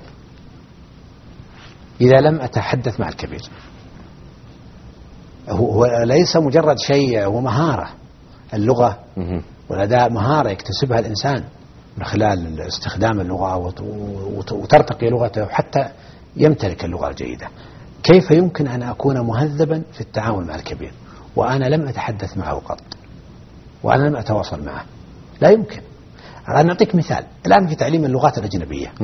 إذا لم أتحدث مع الكبير؟ هو ليس مجرد شيء، هو مهارة. اللغة والأداء مهارة يكتسبها الإنسان من خلال استخدام اللغة وترتقي لغته حتى يمتلك اللغة الجيدة. كيف يمكن أن أكون مهذبا في التعامل مع الكبير وأنا لم أتحدث معه قط، وأنا لم أتواصل معه؟ لا يمكن. أنا أعطيك مثال. الآن في تعليم اللغات الأجنبية،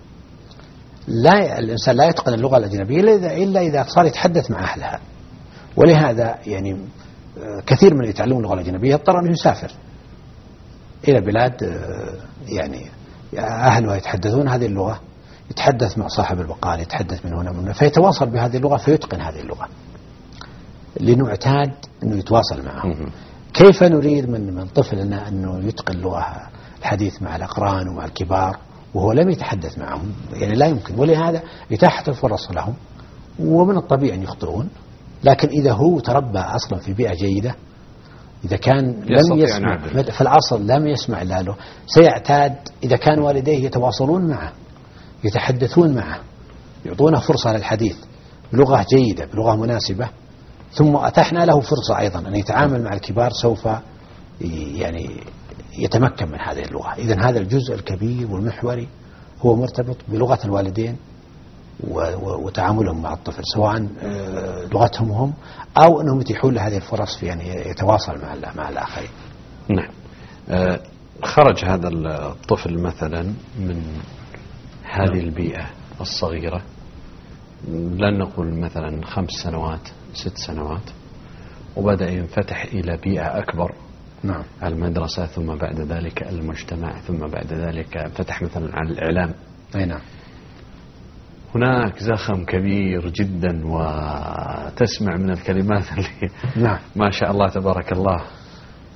الإنسان لا يتقن اللغة الأجنبية إلا إذا صار يتحدث مع أهلها. ولهذا يعني كثير من يتعلمون اللغة الأجنبية يضطر أن يسافر إلى بلاد يعني أهلها يتحدثون هذه اللغة، يتحدث مع صاحب البقال، يتحدث من هنا من هنا، فيتواصل بهذه اللغة فيتقن هذه اللغة لنعتاد أنه يتواصل معه. كيف نريد من طفلنا أنه يتقن اللغة الحديث مع الأقران ومع الكبار وهو لم يتحدث معهم؟ يعني لا يمكن. ولهذا إتاحة الفرص لهم، ومن الطبيعي أن يخطئون، لكن إذا هو تربى أصلا في بيئة جيدة، إذا كان لم يسمع في الأصل لم يسمع له، سيعتاد. إذا كان والديه يتواصلون معه، يتحدثون معه، يعطونه فرصة للحديث بلغة جيدة بلغة مناسبة، ثم أتحنا له فرصة أيضا أن يتعامل مع الكبار، سوف يعني يتمكن من هذه اللغة. إذن هذا الجزء الكبير والمحوري هو مرتبط بلغة الوالدين وتعاملهم مع الطفل، سواء لغتهم هم أو أنهم يتيحون له هذه الفرص في أن يتواصل مع الآخرين. نعم. خرج هذا الطفل مثلا من هذه البيئة الصغيرة، لن نقول مثلا 5 سنوات 6 سنوات، وبدأ ينفتح إلى بيئة أكبر. نعم. المدرسة، ثم بعد ذلك المجتمع، ثم بعد ذلك فتح مثلا على الإعلام. أي نعم. هناك زخم كبير جدا، وتسمع من الكلمات اللي نعم. ما شاء الله تبارك الله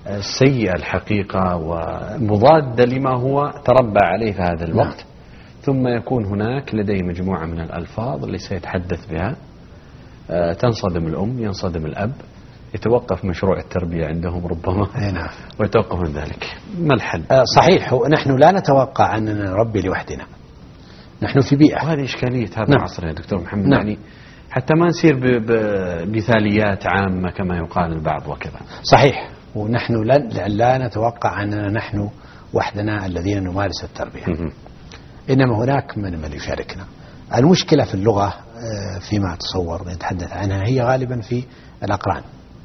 سيئة الحقيقة ومضادة لما هو تربى عليه في هذا الوقت. ثم يكون هناك لديه مجموعة من الألفاظ اللي سيتحدث بها، تنصدم الأم، ينصدم الأب، يتوقف مشروع التربية عندهم ربما. نعم. ويتوقف من ذلك. ما الحل؟ صحيح، نحن لا نتوقع أننا نربي لوحدنا، نحن في بيئة، وهذه إشكالية هذا نعم. العصر يا دكتور محمد. نعم. يعني حتى ما نصير بمثاليات عامة كما يقال البعض وكذا. صحيح، ونحن لا نتوقع أننا نحن وحدنا الذين نمارس التربية، إنما هناك من يشاركنا. المشكلة في اللغة فيما أتصور نتحدث عنها هي غالبا في الأقران.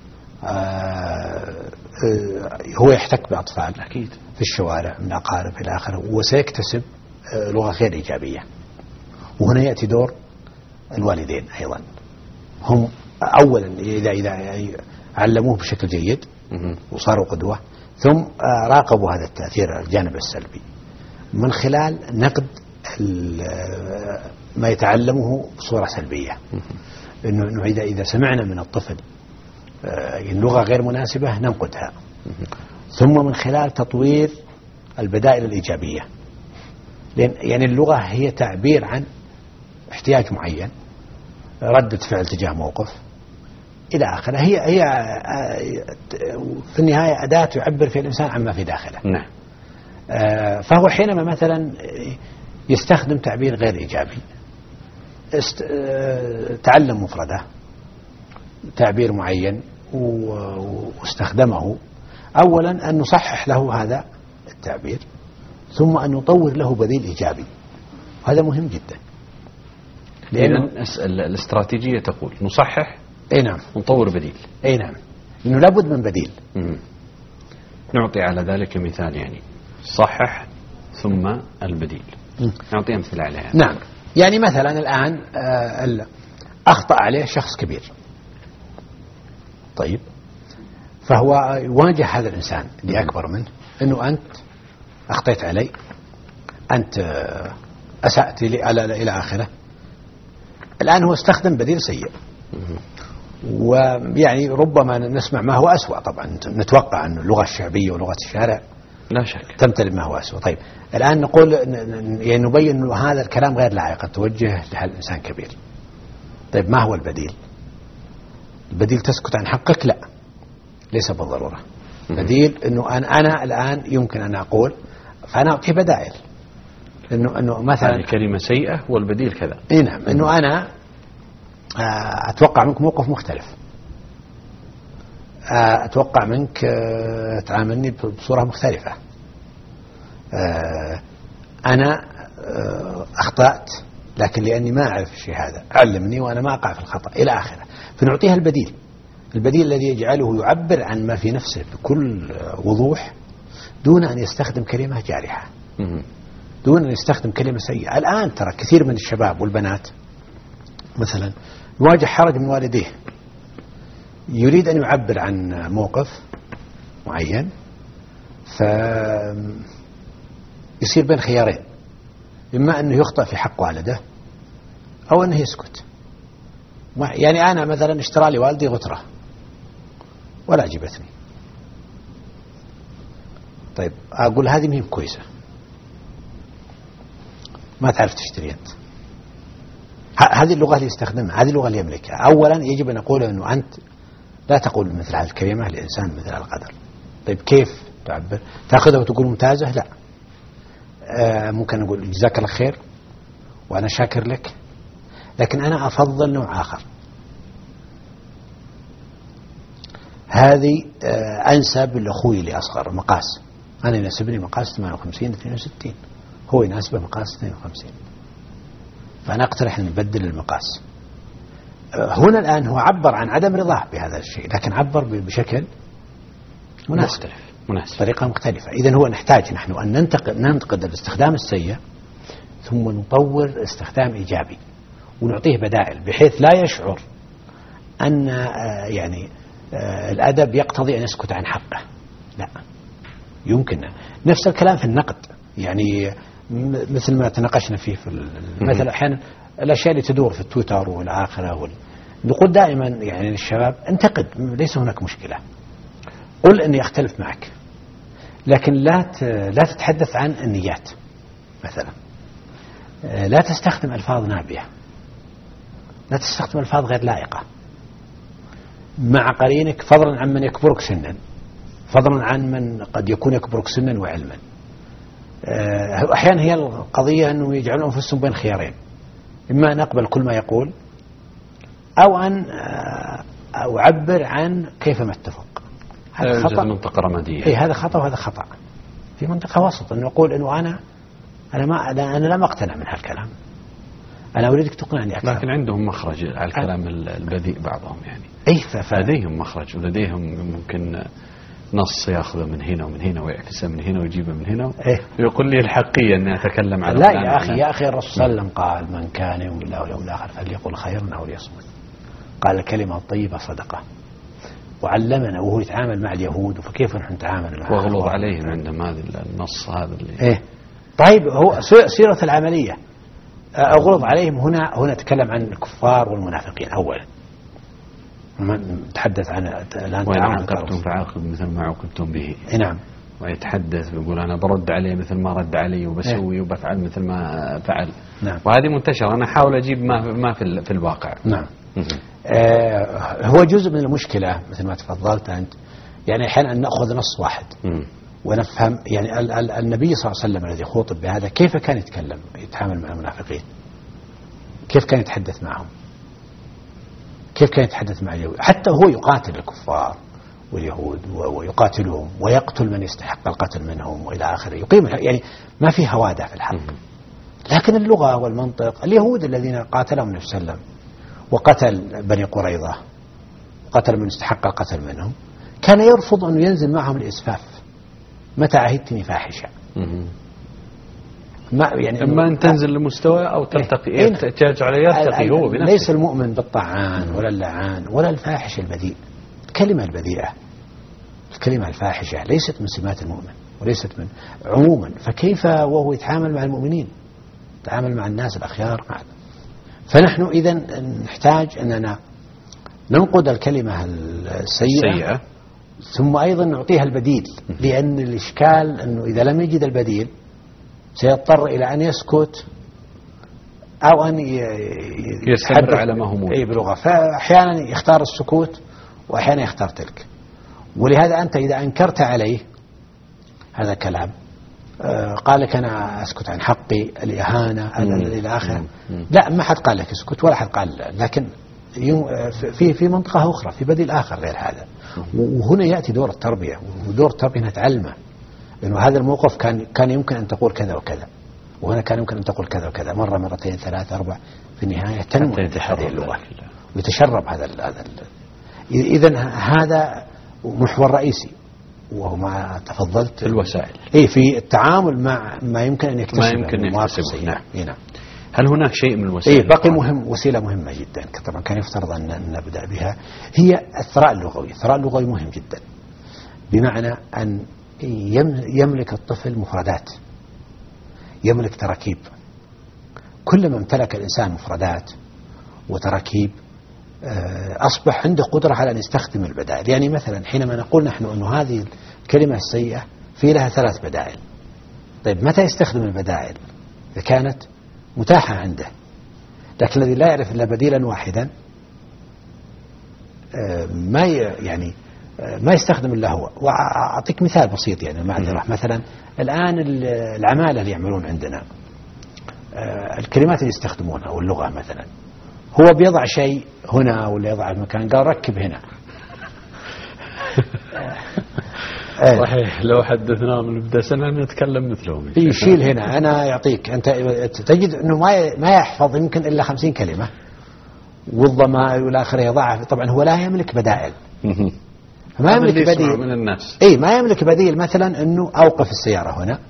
هو يحتك بأطفال أكيد في الشوارع من أقارب إلى آخره، وسيكتسب لغة غير إيجابية. وهنا يأتي دور الوالدين أيضا. هم أولا إذا علموه بشكل جيد وصاروا قدوة، ثم راقبوا هذا التأثير الجانب السلبي من خلال نقد ما يتعلمه بصورة سلبية. إنه إذا سمعنا من الطفل اللغة غير مناسبة ننقدها، ثم من خلال تطوير البدائل الإيجابية. لأن يعني اللغة هي تعبير عن احتياج معين، ردة فعل تجاه موقف إلى آخره. هي في النهاية أداة يعبر فيها الإنسان عما في داخله. نعم. فهو حينما مثلا يستخدم تعبير غير إيجابي، تعلم مفردة تعبير معين واستخدمه، أولا أن نصحح له هذا التعبير، ثم أن نطور له بديل إيجابي. هذا مهم جدا. لأن الاستراتيجية تقول نصحح، أي نعم، ونطور بديل. أي نعم، إنه لابد من بديل. نعطي على ذلك مثال، يعني صحح ثم البديل. نعطي أمثلة عليها. نعم، يعني مثلا الآن أخطأ عليه شخص كبير، طيب، فهو يواجه هذا الإنسان اللي أكبر منه أنه أنت أخطيت علي، أنت أسأت لي إلى آخره. الآن هو استخدم بديل سيء، ويعني ربما نسمع ما هو أسوأ. طبعا نتوقع أن اللغة الشعبية ولغة الشارع لا شك تمتلئ ما هو أسوأ. طيب الآن نقول يعني نبين أن هذا الكلام غير لائق، توجه لهذا الإنسان كبير. طيب ما هو البديل؟ البديل تسكت عن حقك؟ لا، ليس بالضرورة. بديل أنه أنا الآن يمكن أن أقول، فأنا أعطي بدائل. إنه مثلا هذه كلمة سيئة والبديل كذا. إيه نعم، إنه أنا أتوقع منك موقف مختلف، أتوقع منك تعاملني بصورة مختلفة. أنا أخطأت، لكن لأني ما أعرف الشيء هذا علمني وأنا ما أقع في الخطأ إلى آخره. فنعطيها البديل الذي يجعله يعبر عن ما في نفسه بكل وضوح، دون أن يستخدم كلمة جارحة، دون أن يستخدم كلمة سيئة. الآن ترى كثير من الشباب والبنات مثلا يواجه حرج من والديه، يريد أن يعبر عن موقف معين، فيصير بين خيارين: إما أنه يخطأ في حق والده، أو أنه يسكت. يعني أنا مثلا اشترى لي والدي غترة ولا عجبتني، طيب أقول هذه مهم كويسة، ما تعرف تشتري أنت. هذه اللغة اللي يستخدمها، هذه اللغة اللي يملكها. أولا يجب أن نقول أنه أنت لا تقول مثل هذه الكلمة لإنسان مثل القدر. طيب كيف تعبر؟ تأخذها وتقول ممتازة؟ لا، ممكن نقول جزاك الله خير وأنا شاكر لك، لكن أنا أفضل نوع آخر. هذه أنسب لأخوي اللي أصغر مقاس، أنا يناسبني مقاس 58-62، هو يناسبه مقاس 52، فأنا أقترح أن نبدل المقاس. هنا الآن هو عبر عن عدم رضاه بهذا الشيء، لكن عبر بشكل مناسب، طريقة مختلفة. إذن هو نحتاج نحن أن ننتقد الاستخدام السيء، ثم نطور استخدام إيجابي، ونعطيه بدائل بحيث لا يشعر أن يعني الأدب يقتضي أن يسكت عن حقه. لا، يمكن نفس الكلام في النقد، يعني مثل ما تناقشنا فيه في مثلا أحيانا الأشياء اللي تدور في التويتر والآخرة نقول دائما يعني للشباب انتقد، ليس هناك مشكلة. قل أني أختلف معك، لكن لا تتحدث عن النيات مثلا. لا تستخدم ألفاظ نابية، لا تستخدم ألفاظ غير لائقة مع قرينك، فضلا عن من يكبرك سنا، فضلا عن من قد يكون يكبرك سنا وعلما. أحيانا هي القضية أنه يجعلون أنفسهم بين خيارين، إما أن أقبل كل ما يقول أو أن أعبر عن كيفما اتفق. هذا خطأ، منطقة رمادية. هذا خطأ وهذا خطأ. في منطقة وسط، أن نقول أنه أنا لم أقتنع من هالكلام، أنا أريدك تقنعني أكثر. لكن عندهم مخرج على الكلام البذيء بعضهم يعني. لديهم مخرج ولديهم ممكن نص يأخذه من هنا ومن هنا ويعكسه من هنا ويجيبه من هنا ويقول لي الحقية أني أتكلم على لا يا أخي الرسول صلى الله عليه وسلم قال من كان يؤمن بالله واليوم الآخر فليقل خيرا أو ليصمت. قال الكلمة الطيبة صدقة. وعلمنا وهو يتعامل مع اليهود، فكيف نحن نتعامل معهم؟ واغلظ عليهم عندهم هذا النص هذا اللي طيب هو سيرة العملية. أغلظ عليهم هنا تكلم عن الكفار والمنافقين أولا، تحدث عن وإن عاقبتم فعاقبوا مثل ما عوقبتم به. نعم. ويتحدث ويقول أنا برد عليه مثل ما رد علي وبسوي وبفعل مثل ما فعل. نعم. وهذه منتشرة. أنا أحاول أجيب ما في الواقع. نعم. هو جزء من المشكلة مثل ما تفضلت أنت، يعني أحيانا أن نأخذ نص واحد ونفهم. يعني النبي صلى الله عليه وسلم الذي خوطب بهذا كيف كان يتعامل مع المنافقين؟ كيف كان يتحدث معهم؟ كيف كان يتحدث مع اليهود؟ حتى هو يقاتل الكفار واليهود ويقاتلهم ويقتل من يستحق القتل منهم وإلى آخره، يقيم يعني ما في هوادة في الحرب. لكن اللغة والمنطق، اليهود الذين قاتلهم النبي صلى الله عليه وسلم وقتل بني قريظة، قتل من استحق القتل منهم، كان يرفض أن ينزل معهم الإسفاف. متى عهدتني فاحشة؟ يعني إما أن تنزل لمستوى أو ترتقي، ترجع يرتقي هو بنفسه. ليس المؤمن بالطعان ولا اللعان ولا الفاحش البذيء. الكلمة البذيئة، الكلمة الفاحشة ليست من سمات المؤمن وليست من عموما. فكيف وهو يتعامل مع المؤمنين، يتعامل مع الناس الأخيار معنا؟ فنحن إذا نحتاج أننا ننقد الكلمة السيئة ثم أيضا نعطيها البديل، لأن الإشكال أنه إذا لم يجد البديل سيضطر إلى أن يسكت أو أن يستمر على ما هو موجود بلغة. فأحيانا يختار السكوت وأحيانا يختار تلك. ولهذا أنت إذا أنكرت عليه هذا كلام، قال لك أنا أسكت عن حقي، الإهانة إلى آخره، لا ما حد قال لك اسكت ولا حد قال لا. لكن في منطقة أخرى، في بديل آخر غير هذا. وهنا يأتي دور التربية، ودور التربية نتعلمه إنه هذا الموقف كان يمكن أن تقول كذا وكذا، وهنا كان يمكن أن تقول كذا وكذا، مرة مرتين ثلاثة أربع، في النهاية تنمو هذه اللغة ويتشرب هذا. إذن هذا محور رئيسي، وهو ما تفضلت في الوسائل في التعامل مع ما يمكن أن يكتسبه. نعم. هل هناك شيء من الوسائل بقي وسيلة مهمة جدا طبعا كان يفترض أن نبدأ بها، هي الثراء اللغوي. الثراء اللغوي مهم جدا، بمعنى أن يملك الطفل مفردات، يملك تراكيب. كلما امتلك الإنسان مفردات وتراكيب أصبح عنده قدرة على أن يستخدم البدائل. يعني مثلا حينما نقول نحن أن هذه الكلمة السيئة في لها 3 بدائل، طيب متى يستخدم البدائل؟ إذا كانت متاحة عنده. لكن الذي لا يعرف إلا بديلا واحدا ما يستخدم إلا هو. وأعطيك مثال بسيط يعني المعذرة. مثلا الآن العمالة اللي يعملون عندنا، الكلمات اللي يستخدمونها أو اللغة مثلا، هو بيضع شيء هنا ولا يضع في مكان، قال ركب هنا. صحيح، لو حدثنا من بدء سنة نتكلم مثلهم. يشيل هنا، أنا يعطيك، أنت تجد أنه ما يحفظ يمكن إلا 50 كلمة، والضمائر والآخر يضعها. طبعا هو لا يملك بدائل، ما يملك بديل من الناس. ما يملك بديل. مثلا أنه أوقف السيارة هنا،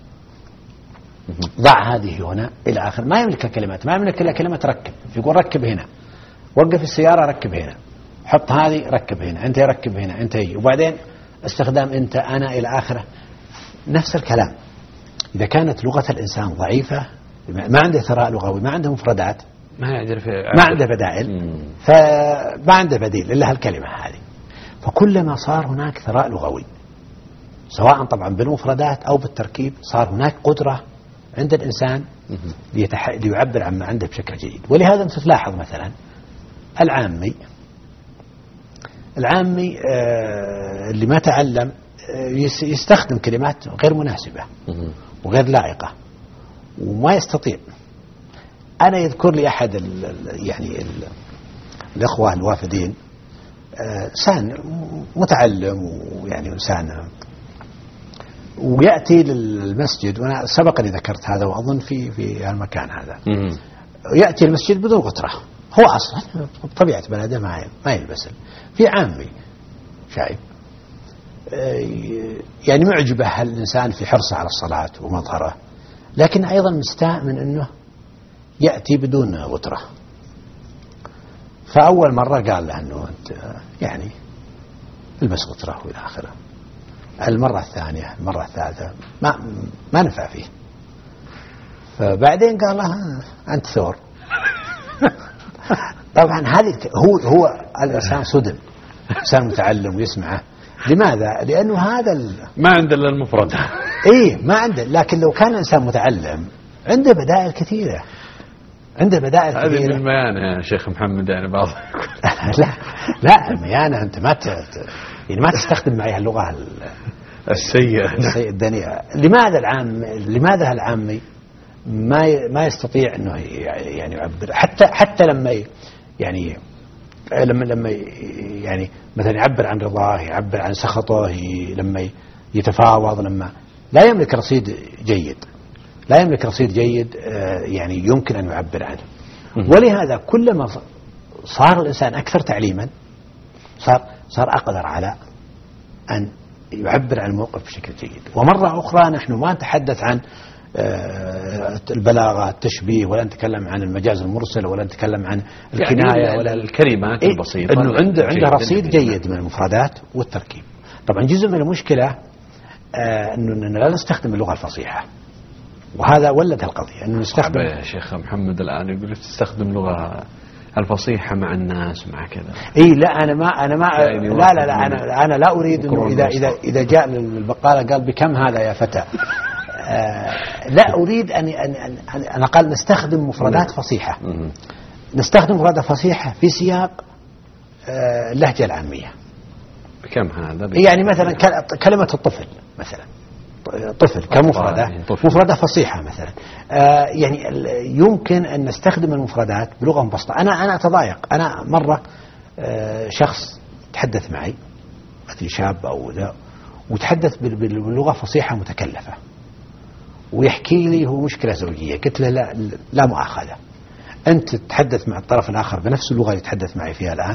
ضع هذه هنا إلى آخر. ما يملك كلمات، ما يملك إلا كلمة ركب. يقول ركب هنا، وقف السيارة ركب هنا، حط هذه ركب هنا، أنت ركب هنا، أنت وبعدين استخدام أنت أنا إلى آخره. نفس الكلام. إذا كانت لغة الإنسان ضعيفة، ما عنده ثراء لغوي، ما عنده مفردات، ما عنده بدائل، فما عنده بديل إلا هالكلمة هذه. فكلما صار هناك ثراء لغوي سواء طبعا بالمفردات أو بالتركيب، صار هناك قدرة عند الإنسان ليعبر عما عنده بشكل جيد. ولهذا أنت تلاحظ مثلا العامي اللي ما تعلم يستخدم كلمات غير مناسبة وغير لائقة وما يستطيع. أنا يذكر لي أحد الأخوة الوافدين، إنسان متعلم ويعني إنسان، ويأتي للمسجد، وأنا سبق لي ذكرت هذا وأظن في المكان هذا، يأتي المسجد بدون غترة. هو أصلا بطبيعة بلده ما يلبس. في عامي شايب يعني معجبه هالإنسان في حرصه على الصلاة ومظهره، لكن أيضا مستاء من أنه يأتي بدون غترة. فأول مرة قال له أنه أنت يعني البس غترة وإلى آخره. المرة الثانية، المرة الثالثة ما نفع فيه. فبعدين قال له أنت ثور. طبعا هذه هو الإنسان صدم، إنسان متعلم ويسمعه. لماذا؟ لأنه هذا ما عنده إلا المفرد. إيه ما عنده، لكن لو كان إنسان متعلم عنده بدائل كثيرة، عنده بدائل كثيرة. هذه الميانة يا شيخ محمد يعني بعض. لا الميانة أنت يعني ما تستخدم معي اللغة السيئة الدنيئة. لماذا العامي ما يستطيع انه يعني يعبر، حتى لما يعني مثلا يعبر عن رضاه، يعبر عن سخطه، لما يتفاوض، لما لا يملك رصيد جيد يعني يمكن ان يعبر عنه. ولهذا كلما صار الانسان اكثر تعليما صار اقدر على ان يعبر عن الموقف بشكل جيد. ومرة أخرى نحن ما نتحدث عن البلاغة، التشبيه، ولا نتكلم عن المجاز المرسل، ولا نتكلم عن الكناية، يعني ولا الكلمات البسيطة، إنه عنده رصيد جيد من المفردات والتركيب. طبعا جزء من المشكلة أنه لا نستخدم اللغة الفصيحة، وهذا ولد القضية أنه نستخدم. يا شيخ محمد الآن يقول تستخدم اللغة الفصيحة مع الناس مع كذا. لا أنا ما يعني لا أنا لا أريد إنه إذا جاء للبقالة قال بكم هذا يا فتى، لا أريد أن قال نستخدم مفردات فصيحة. نستخدم مفردات فصيحة في سياق اللهجة العامية. بكم هذا؟ يعني مثلا كلمة الطفل مثلا، طفل مفردة فصيحة مثلا. يعني يمكن أن نستخدم المفردات بلغة مبسطة. أنا أتضايق. أنا مرة شخص تحدث معي، مثل شاب أو ذا، وتحدث باللغة فصيحة متكلفة، ويحكي لي هو مشكلة زوجية. قلت له لا مؤاخذة، أنت تتحدث مع الطرف الآخر بنفس اللغة اللي تتحدث معي فيها الآن.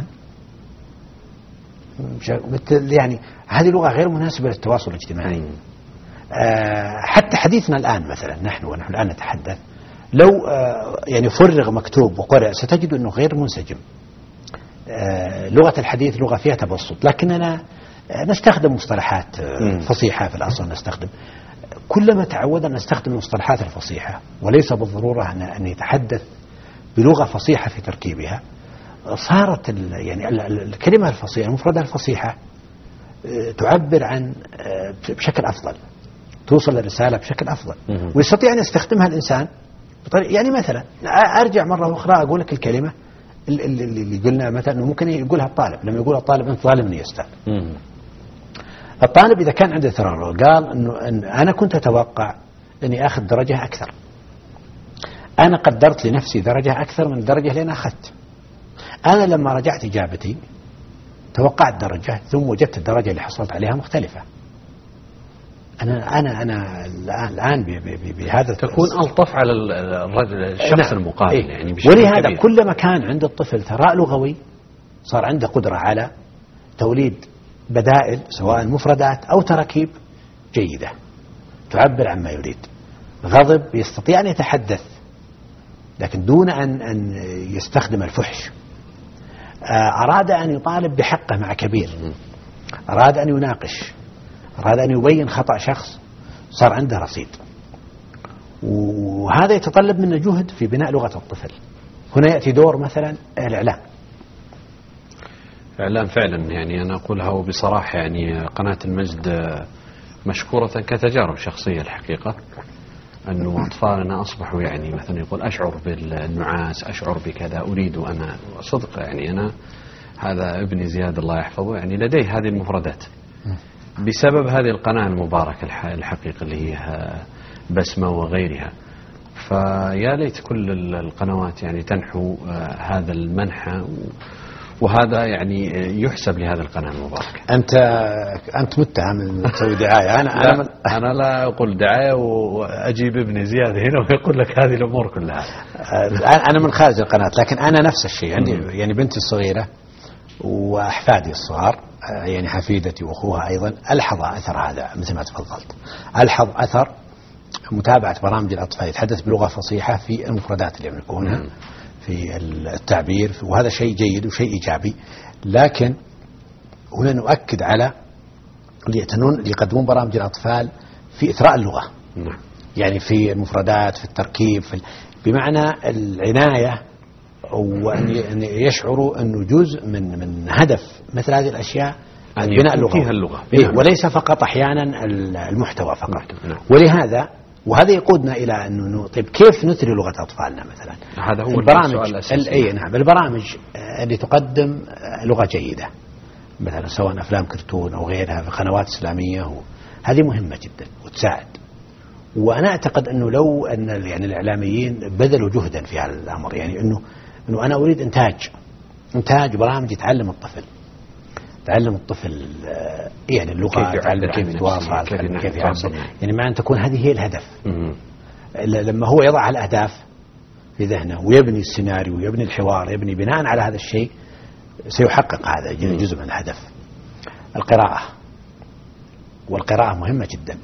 يعني هذه لغة غير مناسبة للتواصل الاجتماعي. حتى حديثنا الآن مثلا ونحن الآن نتحدث، لو يعني فرغ مكتوب وقرأ ستجد أنه غير منسجم. لغة الحديث لغة فيها تبسط، لكننا نستخدم مصطلحات فصيحة في الأصل. نستخدم كلما تعودنا نستخدم المصطلحات الفصيحة، وليس بالضرورة أن يتحدث بلغة فصيحة في تركيبها. صارت يعني الكلمة الفصيحة، المفردة الفصيحة تعبر عن بشكل أفضل، توصل الرسالة بشكل أفضل، ويستطيع أن يستخدمها الإنسان بطريقة. يعني مثلا أرجع مرة أخرى أقول لك الكلمة اللي قلنا مثلا أنه ممكن يقولها الطالب لما يقول الطالب أنت ظالمني يا أستاذ. الطالب إذا كان عنده ترى قال إن أنا كنت أتوقع أني أخذ درجة أكثر، أنا قدرت لنفسي درجة أكثر من الدرجة اللي أنا أخذت. أنا لما رجعت إجابتي توقعت درجة، ثم وجدت الدرجة اللي حصلت عليها مختلفة. أنا الآن بهذا تكون ألطف على الشخص المقابل. يعني ولهذا كبير. كلما كان عند الطفل ثراء لغوي صار عنده قدرة على توليد بدائل سواء مفردات أو تراكيب جيدة تعبر عما يريد. غضب يستطيع أن يتحدث لكن دون أن يستخدم الفحش. أراد أن يطالب بحقه مع كبير، أراد أن يناقش، أراد أن يبين خطأ شخص، صار عنده رصيد. وهذا يتطلب منا جهد في بناء لغة الطفل. هنا يأتي دور مثلا الإعلام. إعلام فعلا، يعني أنا أقولها بصراحة، يعني قناة المجد مشكورة كتجارب شخصية الحقيقة، أنه أطفالنا أصبحوا يعني مثلا يقول أشعر بالنعاس، أشعر بكذا، أريد أنا صدق يعني أنا هذا ابني زياد الله يحفظه يعني لديه هذه المفردات بسبب هذه القناة المباركة الحقيقة اللي هي بسمة وغيرها. فيا ليت كل القنوات يعني تنحو هذا المنحى، وهذا يعني يحسب لهذه القناة المباركة. أنت متهم تسوي دعاية. أنا لا أقول دعاية وأجيب ابني زياد هنا ويقول لك هذه الأمور كلها. أنا من خارج القناة، لكن أنا نفس الشيء عندي يعني بنتي الصغيرة وأحفادي الصغار، يعني حفيدتي وأخوها أيضا، ألحظ أثر هذا مثل ما تفضلت، ألحظ أثر متابعة برامج الأطفال يتحدث بلغة فصيحة في المفردات اللي يملكونها في التعبير، وهذا شيء جيد وشيء إيجابي. لكن هنا نؤكد على اللي يقدمون برامج الأطفال في إثراء اللغة، يعني في المفردات، في التركيب، بمعنى العناية، وأن يشعروا أنه جزء من هدف مثل هذه الأشياء بناء اللغة، وليس فقط أحيانا المحتوى فقط. ولهذا وهذا يقودنا إلى أنه طيب كيف نثري لغة أطفالنا مثلا؟ هذا هو السؤال الأساسي. نعم، البرامج اللي تقدم لغة جيدة مثلا سواء أفلام كرتون أو غيرها في قنوات إسلامية، هذه مهمة جدا وتساعد. وأنا أعتقد أنه لو أن يعني الإعلاميين بذلوا جهدا في هذا الأمر، يعني أنه أنا أريد إنتاج برامج يتعلم الطفل يعني اللغة، يتعلم كيف يتواصل، كيف يعبر، يعني مع أن تكون هذه هي الهدف. لما هو يضع الأهداف في ذهنه ويبني السيناريو ويبني الحوار، يبني بناء على هذا الشيء سيحقق هذا جزء من الهدف. والقراءة مهمة جدا،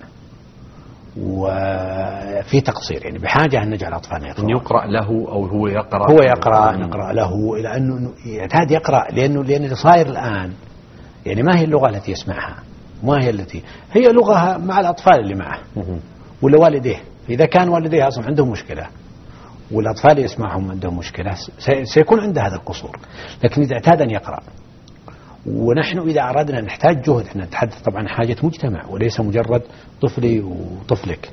وفي تقصير، يعني بحاجة أن نجعل أطفالنا أن يقرأ له أو هو يقرأ نقرأ له إلى أنه يعتاد يقرأ، لأن اللي صاير الآن يعني ما هي اللغة التي يسمعها، ما هي التي هي لغة مع الأطفال اللي معه ولا والديه. إذا كان والديه أصلا عندهم مشكلة والأطفال يسمعهم عندهم مشكلة، سيكون عنده هذا القصور. لكن إذا اعتاد أن يقرأ، ونحن إذا أردنا نحتاج جهد، احنا نتحدث طبعا حاجة مجتمع وليس مجرد طفلي وطفلك.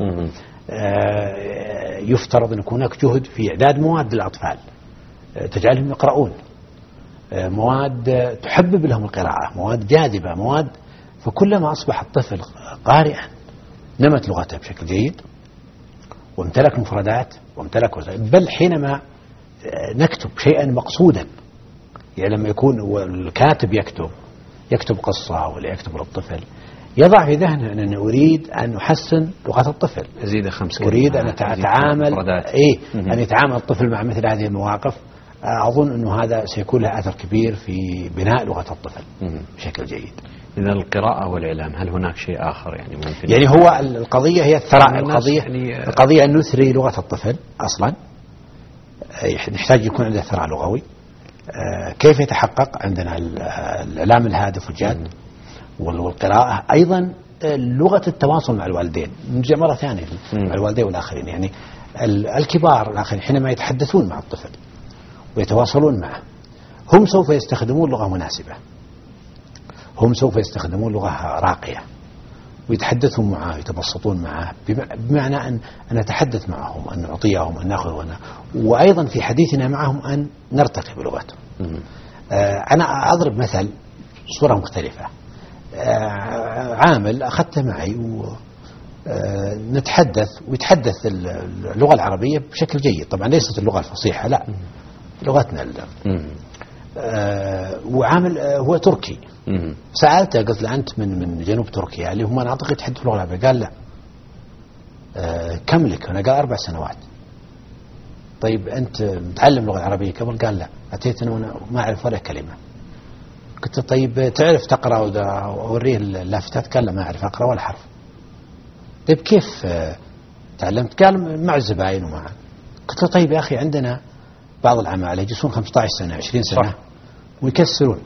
يفترض أن يكون هناك جهد في إعداد مواد للأطفال تجعلهم يقرؤون، مواد تحبب لهم القراءة، مواد جاذبة، مواد. فكلما أصبح الطفل قارئا نمت لغته بشكل جيد وامتلك مفردات وامتلك وسائل. بل حينما نكتب شيئا مقصودا، يعني لما يكون الكاتب يكتب قصة ولا يكتب للطفل، يضع في ذهنه أن أريد أن أحسن لغة الطفل، أزيد 5 أريد أن أتعامل أن يتعامل الطفل مع مثل هذه المواقف. أظن أنه هذا سيكون له أثر كبير في بناء لغة الطفل بشكل جيد. إذا القراءة والإعلام، هل هناك شيء آخر يعني ممكن؟ يعني هو القضية هي الثراء، القضية أن نثري لغة الطفل أصلا، نحتاج يكون عنده ثراء لغوي. كيف يتحقق؟ عندنا الإعلام الهادف والجاد والقراءة، أيضا لغة التواصل مع الوالدين. نرجع مرة ثانية مع الوالدين والآخرين، يعني الكبار الآخرين حينما يتحدثون مع الطفل ويتواصلون معه، هم سوف يستخدمون لغة مناسبة، هم سوف يستخدمون لغة راقية ويتحدثون معه، يتبسطون معه، بمعنى أن نتحدث معهم، أن نعطيهم، أن نأخذ، وأيضا في حديثنا معهم أن نرتقي بلغتهم. أنا أضرب مثل صورة مختلفة. عامل أخذته معي ونتحدث ويتحدث اللغة العربية بشكل جيد، طبعا ليست اللغة الفصيحة، لا لغتنا. وعامل هو تركي. سألته قلت له أنت من جنوب تركيا اللي هم أنا أعتقد تحدث اللغة العربية؟ قال لا. كم لك؟ أنا قال 4 سنوات. طيب أنت متعلم اللغة العربية قبل؟ قال لا، أتيت وأنا ما أعرف ولا كلمة. قلت له طيب تعرف تقرأ وأوريه اللافتات؟ قال لا، ما أعرف أقرأ ولا حرف. طيب كيف تعلمت؟ قال مع الزباين ومع. قلت له طيب يا أخي عندنا بعض العمالة يجلسون 15 سنة 20 سنة صح. ويكسرون.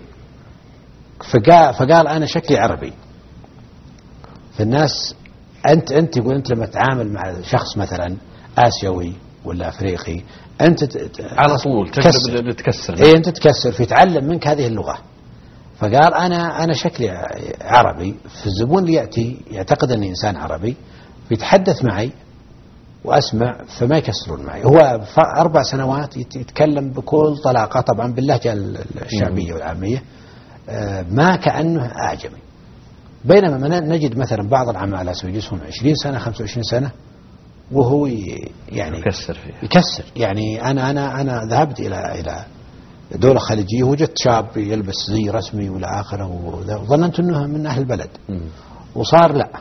فقال أنا شكلي عربي. فالناس أنت يقول أنت لما تتعامل مع شخص مثلا آسيوي ولا أفريقي، أنت على طول تكسر. إيه أنت تكسر في تعلم منك هذه اللغة. فقال أنا شكلي عربي، في الزبون اللي يأتي يعتقد أني إنسان عربي بيتحدث معي وأسمع فما يكسرون معي. هو 4 سنوات يتكلم بكل طلاقة طبعا باللهجة الشعبية والعامية، ما كأنه أعجمي. بينما نجد مثلا بعض العمالة يجلسون 20 سنة 25 سنة وهو يعني يكسر. يعني أنا ذهبت إلى دولة خليجية وجدت شاب يلبس زي رسمي ولا آخره وظننت أنه من أهل البلد، وصار لا.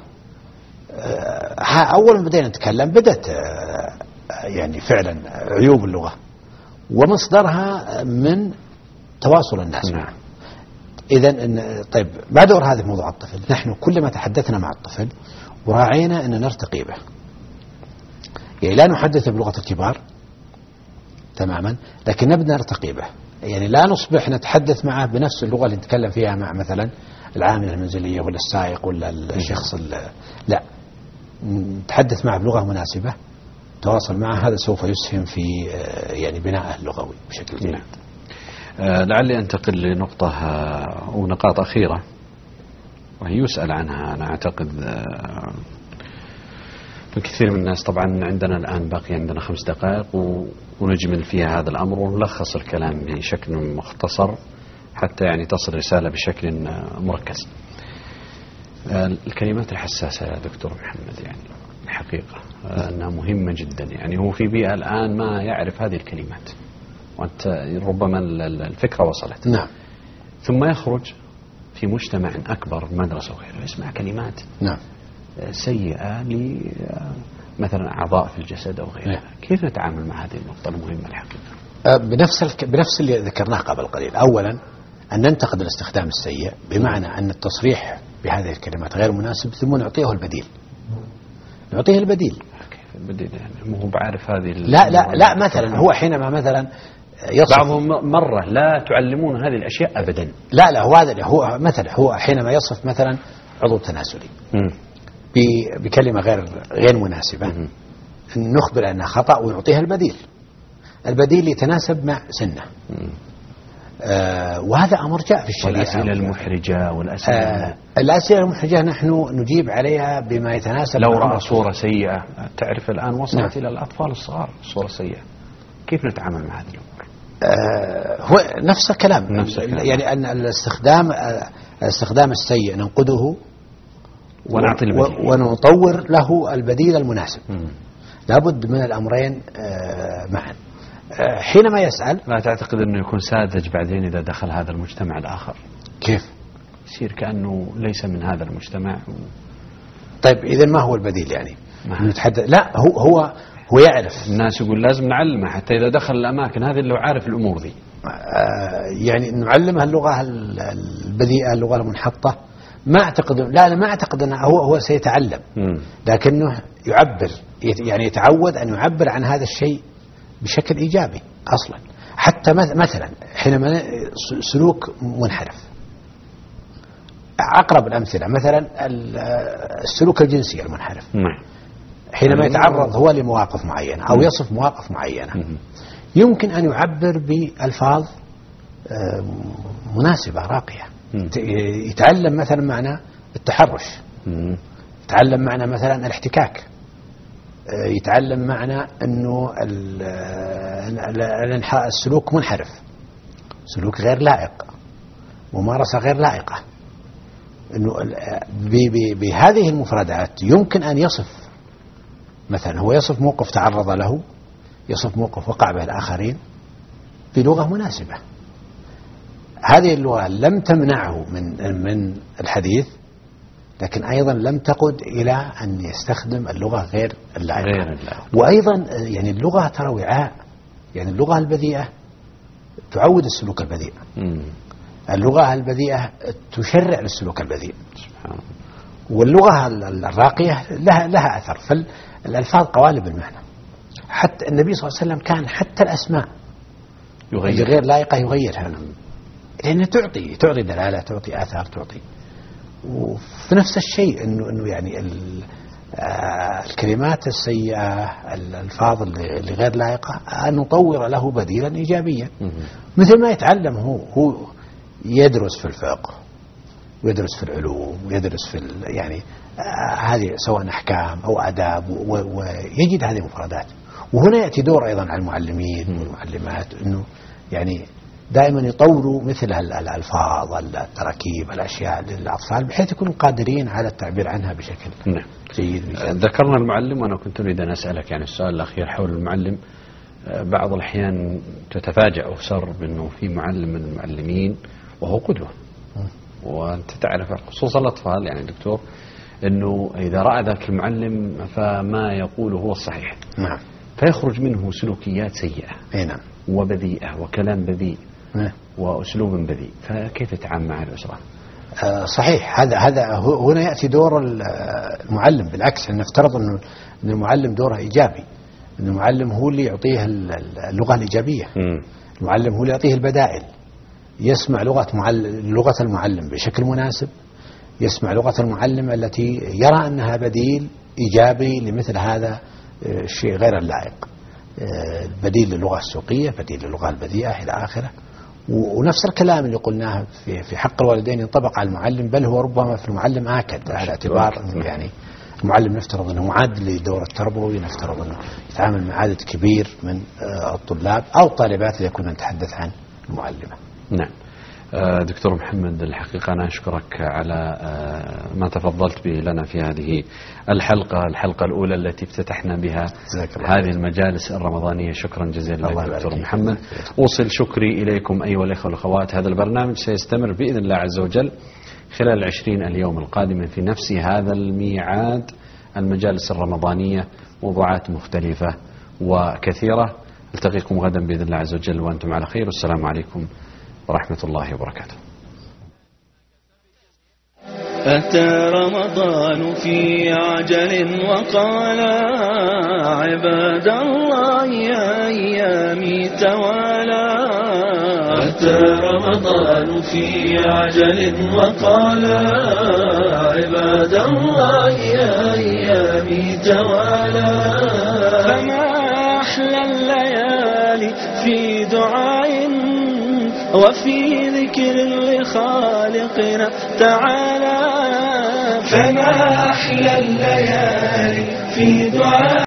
أول ما بدينا نتكلم بدأت يعني فعلا عيوب اللغة ومصدرها من تواصل الناس معه. إذن طيب ما دور هذا في موضوع الطفل؟ نحن كلما تحدثنا مع الطفل وراعينا أن نرتقي به، يعني لا نحدث بلغة الكبار تماما، لكن نبدأ نرتقي به. يعني لا نصبح نتحدث معه بنفس اللغة اللي نتكلم فيها مع مثلا العاملة المنزلية ولا السائق ولا الشخص، لا، نتحدث معه بلغة مناسبة، تواصل معه. هذا سوف يسهم في يعني بناءه اللغوي بشكل جيد. لعلي أنتقل لنقطة أو نقاط أخيرة وهي يسأل عنها. أنا أعتقد الكثير من الناس، طبعا عندنا الآن باقي عندنا 5 دقائق ونجمل فيها هذا الأمر ونلخص الكلام بشكل مختصر حتى يعني تصل رسالة بشكل مركز. الكلمات الحساسة يا دكتور محمد يعني الحقيقة أنها مهمة جدا. يعني هو في بيئة الآن ما يعرف هذه الكلمات، وأنت ربما الفكرة وصلت. نعم. ثم يخرج في مجتمع أكبر، مدرسة وغيره، يسمع كلمات نعم سيئة مثلا أعضاء في الجسد أو غيرها. نعم. كيف نتعامل مع هذه النقطة المهمة الحقيقة؟ بنفس اللي ذكرناه قبل قليل. أولا أن ننتقد الاستخدام السيء، بمعنى أن التصريح بهذه الكلمات غير مناسب، ثم نعطيه البديل. نعطيه البديل. كيف البديل يعني؟ مو بعارف هذه لا مثلا هو حينما مثلا بعضهم مرة لا تعلمون هذه الأشياء أبدا. لا هو مثلا هو حينما يصف مثلا عضو تناسلي بكلمة غير مناسبة، نخبر أنها خطأ ونعطيها البديل يتناسب مع سنه. وهذا أمر جاء في الشريعة. والأسئلة المحرجة الأسئلة المحرجة نحن نجيب عليها بما يتناسب. لو رأى صورة سيئة، تعرف الآن وصلت إلى الأطفال الصغار صورة سيئة، كيف نتعامل مع هذه الأمور؟ هو نفس الكلام. يعني أن الاستخدام السيء ننقده ونعطي البديل ونطور له البديل المناسب. لابد من الأمرين معا. حينما يسأل، لا تعتقد أنه يكون ساذج بعدين إذا دخل هذا المجتمع الآخر؟ كيف؟ يصير كأنه ليس من هذا المجتمع طيب إذن ما هو البديل يعني؟ نتحدث. لا هو يعرف. الناس يقول لازم نعلمه حتى إذا دخل الأماكن هذه لو عارف الأمور ذي. يعني نعلمها اللغة البذيئة، اللغة المنحطة. ما أعتقد أنه هو سيتعلم، لكنه يعبر، يعني يتعود أن يعبر عن هذا الشيء بشكل إيجابي أصلا. حتى مثلا حينما سلوك منحرف، أقرب الأمثلة مثلا السلوك الجنسي المنحرف، حينما يتعرض هو لمواقف معينة أو يصف مواقف معينة، يمكن أن يعبر بألفاظ مناسبة راقية. يتعلم مثلا معنى التحرش، يتعلم معنى مثلا الاحتكاك، يتعلم معنى أنه السلوك منحرف، سلوك غير لائق، ممارسة غير لائقة. أنه بهذه المفردات يمكن أن يصف، مثلا هو يصف موقف تعرض له، يصف موقف وقع به الآخرين بلغة مناسبة. هذه اللغة لم تمنعه من الحديث، لكن أيضا لم تقد إلى أن يستخدم اللغة غير اللائقة. وأيضا يعني اللغة ترى وعاء، يعني اللغة البذيئة تعود السلوك البذيء، اللغة البذيئة تشرع للسلوك البذيء، واللغة الراقية لها أثر. فالألفاظ قوالب المعنى. حتى النبي صلى الله عليه وسلم كان حتى الأسماء غير لائقة يغيرها، لأنها تعطي دلالة، تعطي آثار، تعطي. وفي نفس الشيء إنه يعني الكلمات السيئة، الألفاظ اللي غير لائقة، أن نطور له بديلا إيجابيا. مثل ما يتعلم هو يدرس في الفقه ويدرس في العلوم ويدرس في يعني هذه سواء أحكام أو آداب ويجد هذه المفردات. وهنا يأتي دور أيضا على المعلمين والمعلمات أنه يعني دائما يطوروا مثل الألفاظ التراكيب الأشياء للأطفال بحيث يكونوا قادرين على التعبير عنها بشكل جيد. ذكرنا المعلم وأنا كنت أريد أن أسألك يعني السؤال الأخير حول المعلم. بعض الأحيان تتفاجأ أسر بأنه في معلم من المعلمين وهو قدوة، وأنت تعرف خصوصا الأطفال يعني دكتور أنه إذا رأى ذاك المعلم فما يقوله هو الصحيح. نعم. فيخرج منه سلوكيات سيئة. نعم. وبذيئة وكلام بذيء. نعم. وأسلوب بذيء. فكيف تتعامل مع الأسرة؟ صحيح. هذا هنا يأتي دور المعلم. بالعكس نفترض أن المعلم دوره إيجابي، أن المعلم هو اللي يعطيه اللغة الإيجابية. المعلم هو اللي يعطيه البدائل، يسمع لغة المعلم بشكل مناسب، يسمع لغة المعلم التي يرى أنها بديل إيجابي لمثل هذا الشيء غير اللائق، بديل للغة السوقية، بديل للغة البذيئة إلى آخره. ونفس الكلام اللي قلناه في حق الوالدين ينطبق على المعلم، بل هو ربما في المعلم آكد، على اعتبار أنه يعني المعلم نفترض أنه معد لدور التربوي، نفترض أنه يتعامل مع عدد كبير من الطلاب أو الطالبات إذا كنا نتحدث عن المعلمة. نعم. دكتور محمد، الحقيقة أنا أشكرك على ما تفضلت به لنا في هذه الحلقة الأولى التي افتتحنا بها هذه المجالس الرمضانية. شكرا جزيلا لك دكتور محمد. أوصل شكري إليكم أيها الأخوة والأخوات. هذا البرنامج سيستمر بإذن الله عز وجل خلال 20 اليوم القادمة في نفس هذا الميعاد، المجالس الرمضانية، موضوعات مختلفة وكثيرة. التقيكم غدا بإذن الله عز وجل وأنتم على خير، والسلام عليكم ورحمة الله وبركاته. أتى رمضان في عجل وقال عباد الله يا أيامي توالى. أتى رمضان في عجل وقال عباد الله يا أيامي توالى. فما أحلى الليالي في دعاء وفي ذكر لخالقنا تعالى. فما أحلى الليالي في دعاء